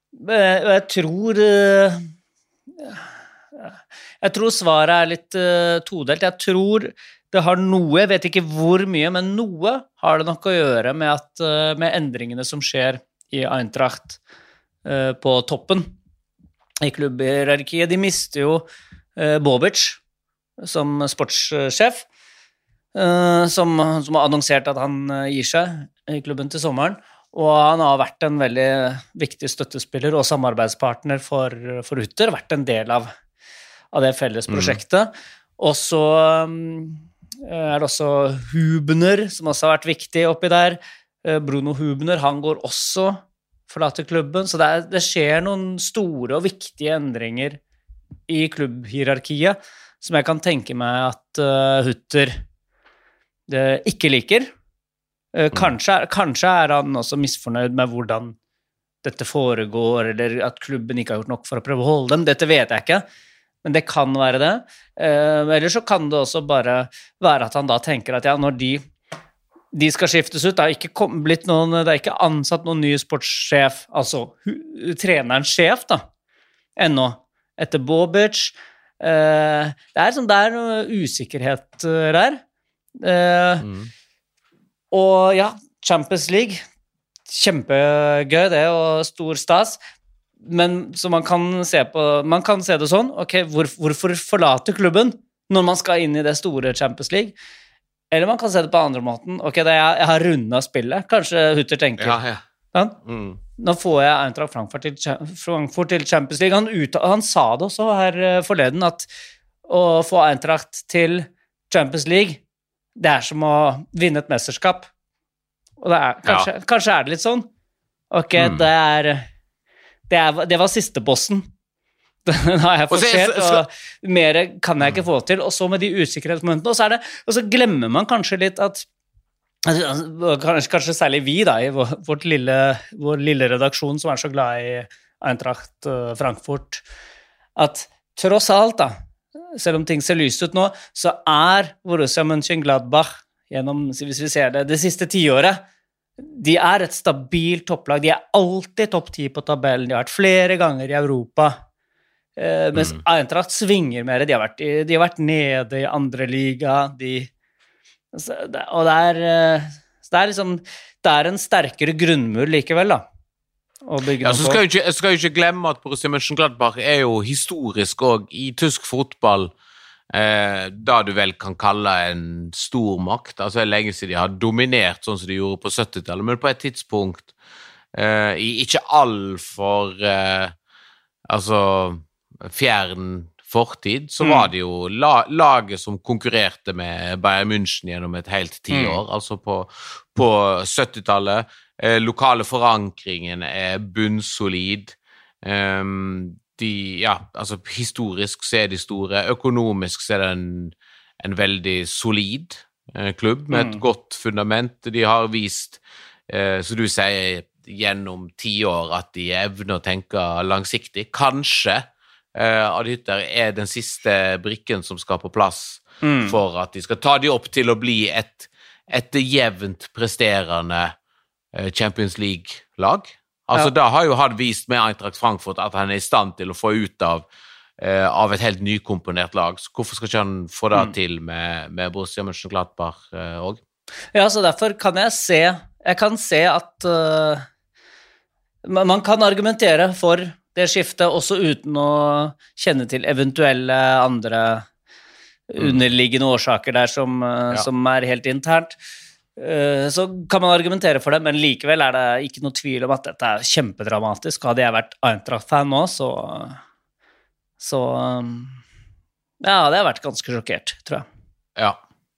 Jeg tror svaret er litt todelt. Jeg tror det har noe, jeg vet ikke hvor mye, men noe har det nok å gjøre med endringene som skjer i Eintracht på toppen i klubbhierarkiet. De mister jo Bobic som sportssjef, som har annonsert at han gir seg i klubben til sommeren, og han har vært en veldig viktig støttespiller og samarbeidspartner for Hutter, vært en del av det felles prosjektet. Og så er det også Hubner, som også har vært viktig oppi der. Bruno Hubner, han går også forlater klubben, så det skjer noen store og viktige endringer i klubbhierarkiet, som jeg kan tenke meg at Hutter ikke liker. Kanskje er han også misfornøyd med hvordan dette foregår, eller at klubben ikke har gjort nok for å prøve å holde dem. Dette vet jeg ikke, men det kan være det. Eller så kan det også bare være at han da tenker at ja, når de skal skiftes ut, det er ikke ansatt noen ny sportssjef, altså trenerens sjef da, ennå, etter Bobic. Det er noe usikkerhet der. Og ja, Champions League, kjempegøy det, og stor stas, men så man kan se det sånn, ok, hvorfor forlate klubben når man skal inn i det store Champions League? Eller man kan se det på andre måten, ok, jeg har rundet spillet, kanskje Hutter tenker, nå får jeg Eintracht Frankfurt til Champions League, han sa det også her forleden, at å få Eintracht til Champions League, det er som å vinne et mesterskap. Og kanskje er det litt sånn. Ok, det var siste bossen. Den har jeg forsert, og mer kan jeg ikke få til. Og så med de usikkerhetsmomentene, og så glemmer man kanskje litt at kanskje særlig vi da, i vår lille redaksjon som er så glad i Eintracht Frankfurt, at tross alt da, selv om ting ser lyst ut nå, så er Borussia Mönchengladbach hvis vi ser det siste 10-året, de er et stabilt topplag, de er alltid topp 10 på tabellen, de har vært flere ganger i Europa, mens Eintracht svinger mer, de har vært nede i andre liga, og det er en sterkere grunnmur likevel da, Ja, så skal jo ikke glemme at Borussia Mönchengladbach er jo historisk også i tysk fotball da du vel kan kalle en stor makt, altså lenge siden de har dominert sånn som de gjorde på 70-tallet, men på et tidspunkt i ikke all for fjern fortid, så var det jo laget som konkurrerte med Bayern München gjennom et helt 10 år, altså på 70-tallet. Lokale forankringen er bunnsolid. Historisk så er de store, økonomisk så er det en veldig solid klubb med et godt fundament. De har vist, så du sier, gjennom 10 år at de evner å tenke langsiktig. Kanskje Adhytter er den siste brikken som skal på plass for at de skal ta de opp til å bli et jevnt presterende Champions League-lag. Altså da har jo han vist med Eintracht Frankfurt at han er i stand til å få ut av et helt nykomponert lag. Så hvorfor skal ikke han få det til med Borussia Mönchengladbach også? Ja, så derfor kan jeg se at man kan argumentere for det skiftet også uten å kjenne til eventuelle andre underliggende årsaker der som er helt internt. Så kan man argumentere for det, men likevel det ikke noe tvil om at dette kjempedramatisk. Hadde jeg vært Eintracht-fan nå, så hadde jeg vært ganske sjokkert, tror jeg. Ja.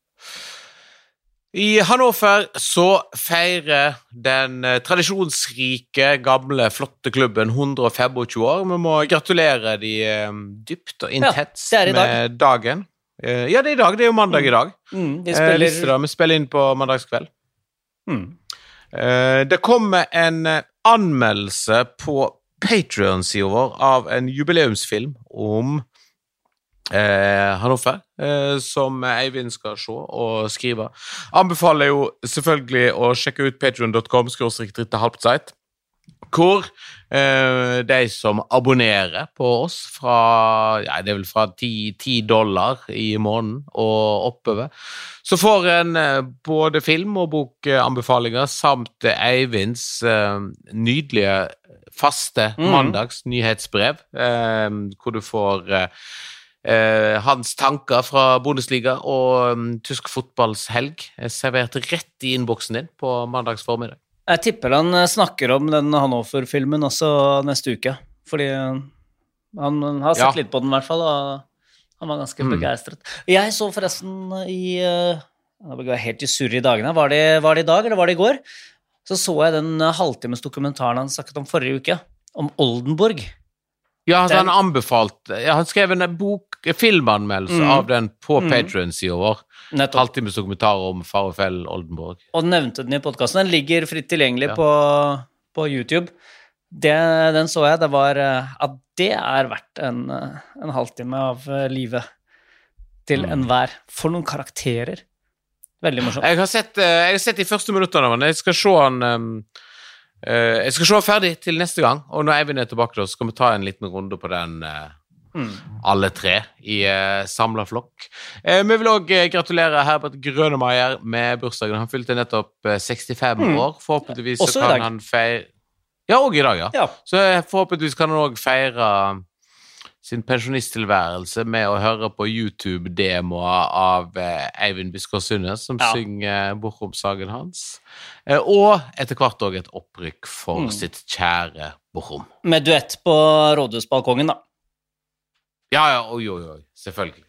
I Hannover så feirer den tradisjonsrike, gamle, flotte klubben 125 år. Vi må gratulere de dypt og intens med dagen. Ja, det i dag. Det jo mandag i dag. Vi spiller inn på mandagskveld. Det kommer en anmeldelse på Patreon-siden vår av en jubileumsfilm om Hannover, som Eivind skal se og skrive. Anbefaler jo selvfølgelig å sjekke ut patreon.com/dritte-halbzeit, hvor de som abonnerer på oss fra, det vel fra $10 i måneden og oppover, så får en både film- og bokanbefalinger samt Eivinds nydelige faste mandags nyhetsbrev, hvor du får hans tanker fra Bundesliga og tysk fotballs helg servert rett i innboksen din på mandags formiddag. Jeg tipper han snakker om den Hannover-filmen også neste uke, fordi han har sett litt på den i hvert fall, og han var ganske begeistret. Jeg så forresten det var helt i surr i dagene, var det i dag eller var det i går? Så jeg den halvtimes dokumentaren han snakket om forrige uke, om Oldenburg. Ja, han han skrev en filmanmeldelse av den på Patreon-siden vår. Halvtimes dokumentar om Farefell Oldenburg. Og nevnte den i podcasten. Den ligger fritt tilgjengelig på YouTube. Den så jeg, det var at det verdt en halvtime av livet til enhver. For noen karakterer. Veldig morsomt. Jeg har sett de første minutterne av den. Jeg skal se ferdig til neste gang, og når Eivind tilbake da, så skal vi ta en liten runde på den alle tre i samlet flokk. Vi vil også gratulere Herbert Grønemeyer med bursdagen. Han fylte nettopp 65 år. Forhåpentligvis så kan han feire... Ja, også i dag, ja. Så forhåpentligvis kan han også feire sin pensjonisttilværelse med å høre på YouTube-demoer av Eivind Biskår Sundnes, som synger Bochum-sagen hans. Og etter hvert også et opprykk for sitt kjære Bochum. Med duett på Rådhusbalkongen, da. Ja, oi. Selvfølgelig.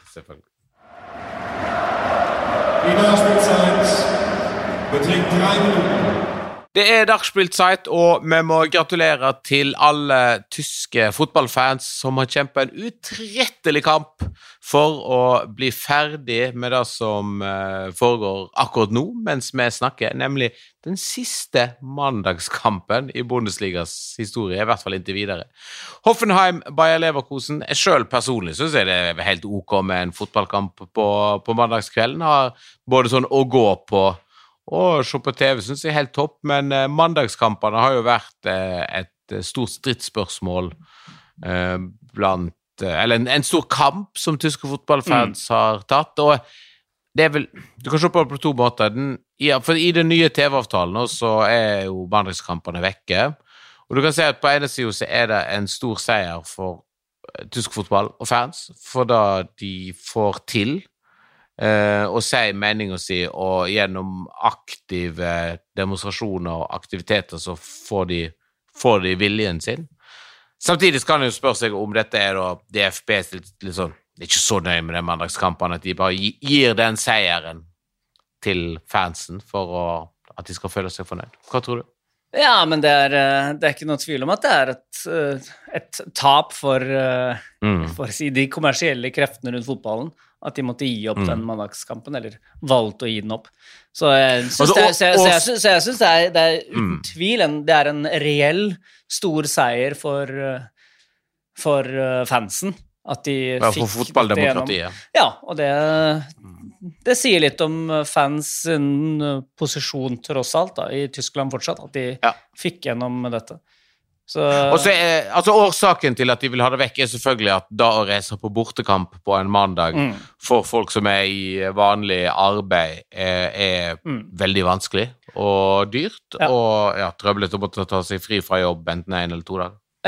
Die Nachspielzeit beträgt 3 Minuten. Det Nachspielzeit, og vi må gratulere til alle tyske fotballfans som har kjempet en utrettelig kamp for å bli ferdig med det som foregår akkurat nå, mens vi snakker, nemlig den siste mandagskampen i Bundesligas historie, i hvert fall inntil videre. Hoffenheim, Bayer Leverkusen, selv personlig synes jeg det helt ok med en fotballkamp på mandagskvelden, har både sånn å gå på og se på TV synes jeg helt topp, men mandagskampene har jo vært et stort stridsspørsmål eller en stor kamp som tyske fotballfans har tatt, og det vel, du kan se på det på 2 måter. For i den nye TV-avtalen så jo mandagskampene vekke, og du kan se at på ene siden så det en stor seier for tysk fotball og fans, for da de får til og si meningen sin, og gjennom aktive demonstrasjoner og aktiviteter så får de viljen sin. Samtidig kan jeg jo spørre seg om dette da DFB litt sånn, ikke så nøye med den mandagskampen, at de bare gir den seieren til fansen for at de skal føle seg fornøyd. Hva tror du? Ja, men det ikke noe tvil om at det et tap for å si de kommersielle kreftene rundt fotballen, at de måtte gi opp den mandagskampen, eller valgte å gi den opp. Så jeg synes det uten tvil, det en reell stor seier for fansen, at de fikk for fotballdemokratiet. Ja, og det sier litt om fans posisjon tross alt da, i Tyskland fortsatt, at de fikk gjennom dette. Og så altså årsaken til at de vil ha det vekk selvfølgelig at da å reise på bortekamp på en mandag for folk som i vanlig arbeid veldig vanskelig og dyrt, og trøblet å måtte ta seg fri fra jobb enten 1 eller 2 dager. Ja,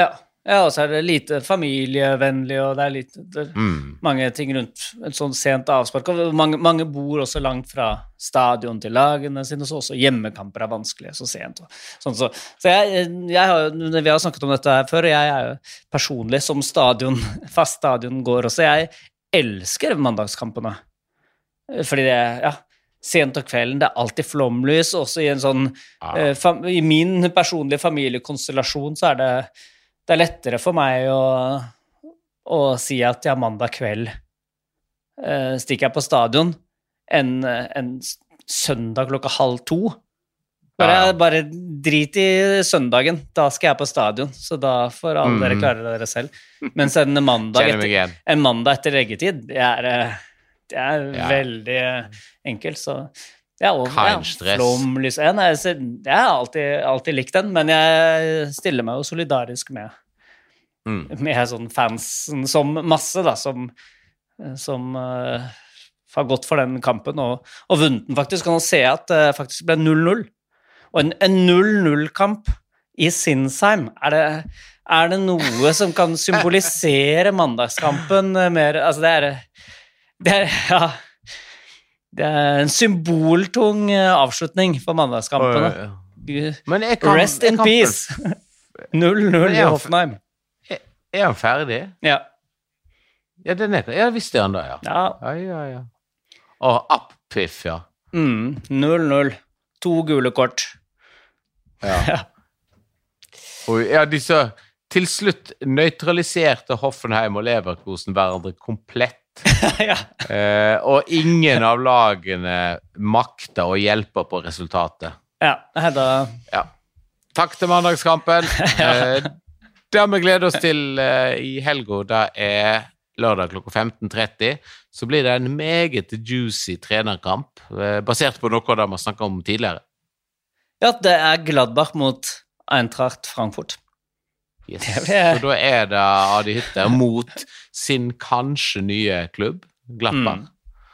Ja, og så det lite familievennlig, og det litt mange ting rundt et sånt sent avspark. Og mange bor også langt fra stadion til lagene sine, så også hjemmekamper vanskelig så sent. Så jeg har, vi har snakket om dette her før, og jeg jo personlig som fast stadion går også. Jeg elsker mandagskampene, fordi det sent og kvelden, det alltid flomlys, også i en sånn, i min personlige familiekonstellasjon så det lettere for meg å si at mandag kveld stikker jeg på stadion enn søndag 1:30. Bare drit i søndagen, da skal jeg på stadion, så da får alle dere klare dere selv. Mens en mandag etter eggetid, det veldig enkelt, så flomlys. Jeg har alltid likt den, men jeg stiller meg jo solidarisk med sånn fansen som masse, da, som har gått for den kampen og vunnet den faktisk. Kan man se at det faktisk ble 0-0. Og en 0-0-kamp i Sinsheim, er det noe som kan symbolisere mandagskampen mer? Altså det er en symboltung avslutning for mandagskampene. Rest in peace. 0-0 i Hoffenheim. Han ferdig? Ja. Ja, jeg visste han da, ja. Og apppiff, ja. 0-0. 2 gule kort. Ja. Og disse til slutt nøytraliserte Hoffenheim og Leverkusen hverandre komplett. Og ingen av lagene makter å hjelpe på resultatet. Takk til mandagskampen. Det har vi gledet oss til i helga. Det lørdag klokka 15:30. Så blir det en meget juicy trenerkamp, basert på noe av det vi snakket om tidligere. Ja, det Gladbach mot Eintracht Frankfurt. Yes. Så da det Adi Hytter mot sin kanskje nye klubb, Gladbach.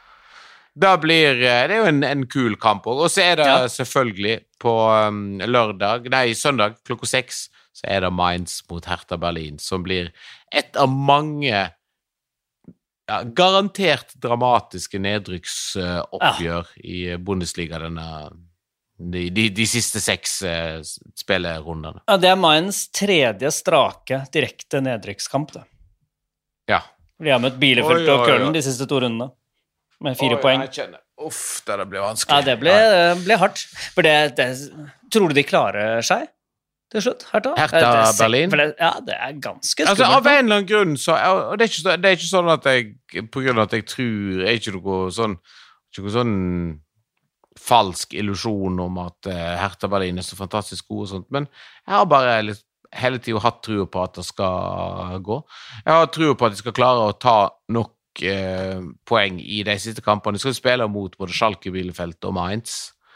Det jo en kul kamp også. Og så det selvfølgelig på søndag klokka 6, så det Mainz mot Hertha Berlin, som blir et av mange garantert dramatiske nedrykksoppgjør i Bundesliga de siste 6 spillerundene. Ja, det Mainz 3. strake direkte nedrykkskamp, det. Ja. Vi har møtt Bielefeld og Köln de siste 2 rundene, med 4 poeng. Uff, det ble vanskelig. Ja, det ble hardt. For tror du de klarer seg til slutt? Hertha Berlin? Ja, det ganske skummelt. Altså, av en eller annen grunn, og det ikke sånn at på grunn av at jeg tror, ikke noe sånn falsk illusion om at Hertha Berlin så fantastisk god og sånt, men jeg har bare hele tiden hatt tro på at det skal gå. Jeg har tro på at de skal klare å ta nok poeng i de siste kampene. De skal spille mot både Schalke, Bielefeld og Mainz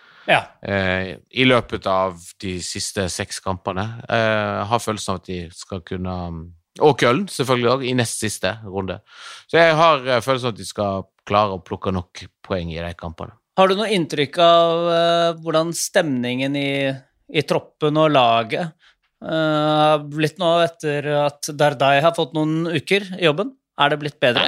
i løpet av de siste 6 kampene. Jeg har følelsen av at de skal kunne, og Köln selvfølgelig også, i nest siste runde. Så jeg har følelsen av at de skal klare å plukke nok poeng i de kampene. Har du noe inntrykk av hvordan stemningen i troppen og laget har blitt nå etter at Dardai har fått noen uker i jobben? Det blitt bedre?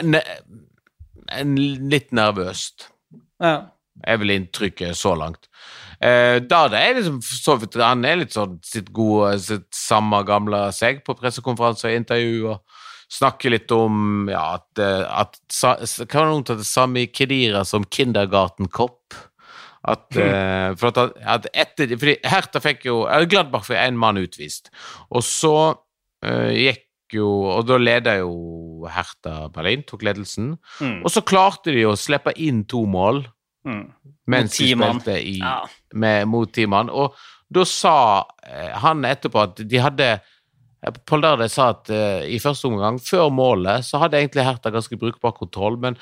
Litt nervøst. Jeg vil inntrykket så langt. Dardai liksom så vidt, han litt sånn sitt samme gamle seg på pressekonferanser og intervju og snakke litt om at kan noen ta det samme i Khedira som kindergarten-kopp fordi Hertha fikk jo Gladbach fikk 1 mann utvist og så og da ledet jo Hertha Berlin tok ledelsen og så klarte de å slippe inn 2 mål mens de spilte mot 10 mann og da sa han etterpå at de hadde Paul Dardai sa at i første omgang, før målet, så hadde egentlig Hertha ganske brukbar kontroll, men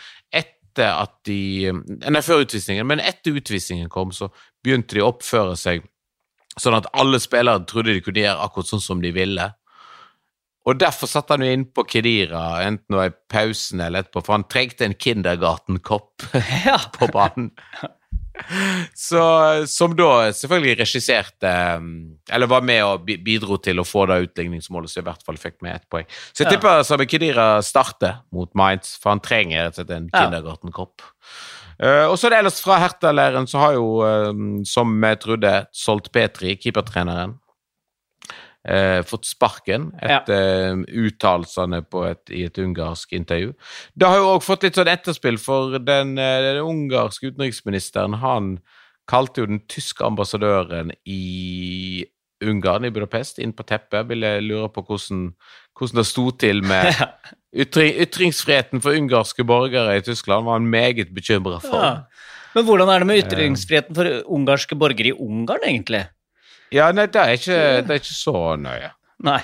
før utvisningen, men etter utvisningen kom, så begynte de å oppføre seg sånn at alle spillere trodde de kunne gjøre akkurat sånn som de ville. Og derfor satt han jo inn på Khedira, enten nå i pausen eller etterpå, for han trengte en kindergarten-kopp på banen. Så, som da selvfølgelig regisserte, eller var med og bidro til å få det utligningsmålet, så i hvert fall fikk med 1 poeng. Så jeg tipper Sami Khedira starter mot Mainz, for han trenger rett og slett en kindergartenkropp. Og så det ellers fra Hertha-læren, så har jo, som jeg trodde, Zsolt Petri, keepertreneren, fått sparken etter uttalelsene i et ungarsk intervju. Det har jo også fått litt sånn etterspill, for den ungarske utenriksministeren, han kalte jo den tyske ambassadøren i Ungarn, i Budapest, inn på teppet. Ville lure på hvordan det stod til med ytringsfriheten for ungarske borgere i Tyskland, var han meget bekymret for. Men hvordan det med ytringsfriheten for ungarske borgere i Ungarn, egentlig? Ja, nei, det er ikke så nøye. Nei.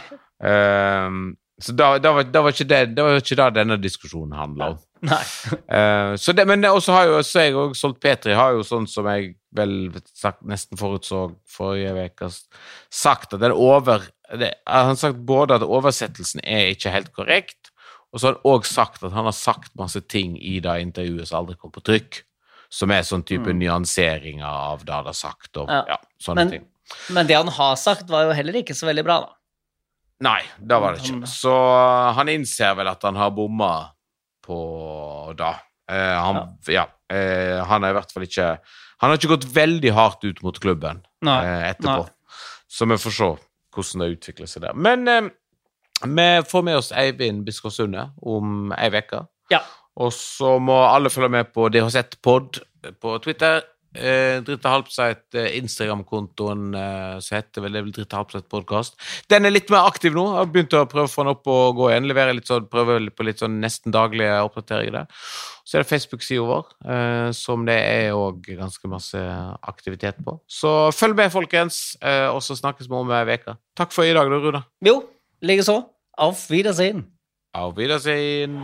Så det var ikke det denne diskusjonen handler om. Nei. Så det, men også har jo, så jeg og Zsolt Petri har jo sånn som jeg vel nesten forutså forrige veka, sagt at han har sagt både at oversettelsen ikke helt korrekt, og så har han også sagt at han har sagt masse ting i det intervjuet som aldri kom på trykk, som sånn type nyanseringer av det han har sagt, og sånne ting. Men det han har sagt var jo heller ikke så veldig bra, da. Nei, det var det ikke. Så han innser vel at han har bommet på det. Han er i hvert fall ikke... Han har ikke gått veldig hardt ut mot klubben etterpå. Så vi får se hvordan det utvikler seg der. Men vi får med oss Eivind Biskår Sunde om en veke. Ja. Og så må alle følge med på DHZ-pod på Twitter, Dritte Halbseit Instagram-kontoen, så heter vel det Dritte Halbseit podcast. Den litt mer aktiv nå. Jeg har begynt å prøve å få den opp og gå igjen, prøve på litt sånn nesten daglige oppdateringer der. Så det Facebook-siden vår, som det også ganske masse aktivitet på. Så følg med, folkens, og så snakkes vi om en veke. Takk for i dag, da, Rune. Jo, like så. Auf Wiedersehen. Auf Wiedersehen.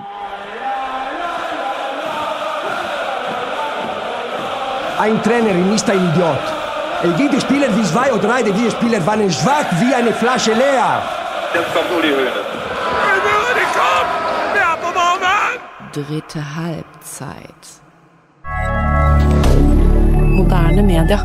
Ein Trainer ist ein Idiot. Es gibt Spieler wie 2 oder 3, die Spieler waren schwach wie eine Flasche leer. Jetzt kommt Uli Hoeneß. Wer på banen? Dritte halvzeit. Moderne media.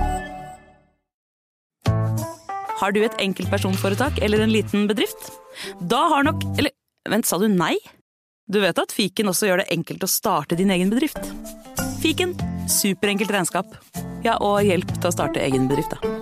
Har du et enkeltpersonforetak eller en liten bedrift? Da har nok... Eller, vent, sa du nei? Du vet at Fiken også gjør det enkelt å starte din egen bedrift. Fiken, superenkelt regnskap. Ja, og hjelp til å starte egen bedrift, da.